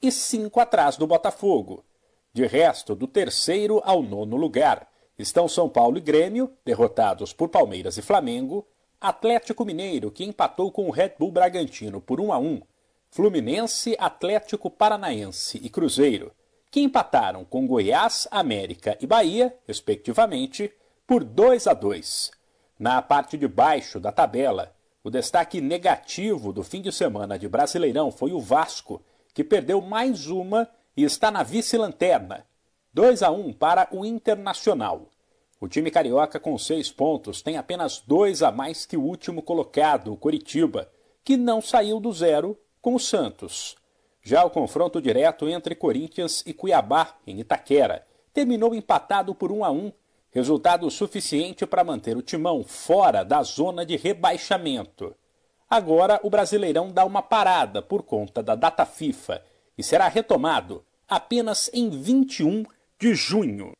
e 5 atrás do Botafogo. De resto, do 3º ao 9º lugar, estão São Paulo e Grêmio, derrotados por Palmeiras e Flamengo, Atlético Mineiro, que empatou com o Red Bull Bragantino por 1-1, Fluminense, Atlético Paranaense e Cruzeiro, que empataram com Goiás, América e Bahia, respectivamente, por 2-2. Na parte de baixo da tabela, o destaque negativo do fim de semana de Brasileirão foi o Vasco, que perdeu mais uma e está na vice-lanterna, 2-1 para o Internacional. O time carioca com 6 pontos tem apenas 2 a mais que o último colocado, o Coritiba, que não saiu do zero com o Santos. Já o confronto direto entre Corinthians e Cuiabá, em Itaquera, terminou empatado por 1-1, resultado suficiente para manter o Timão fora da zona de rebaixamento. Agora o Brasileirão dá uma parada por conta da data FIFA e será retomado apenas em 21 de junho.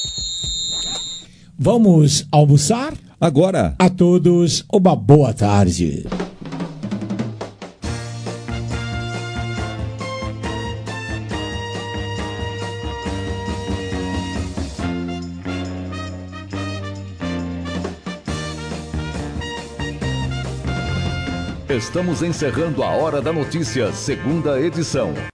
Vamos almoçar?
Agora.
A todos, uma boa tarde.
Estamos encerrando a Hora da Notícia, segunda edição.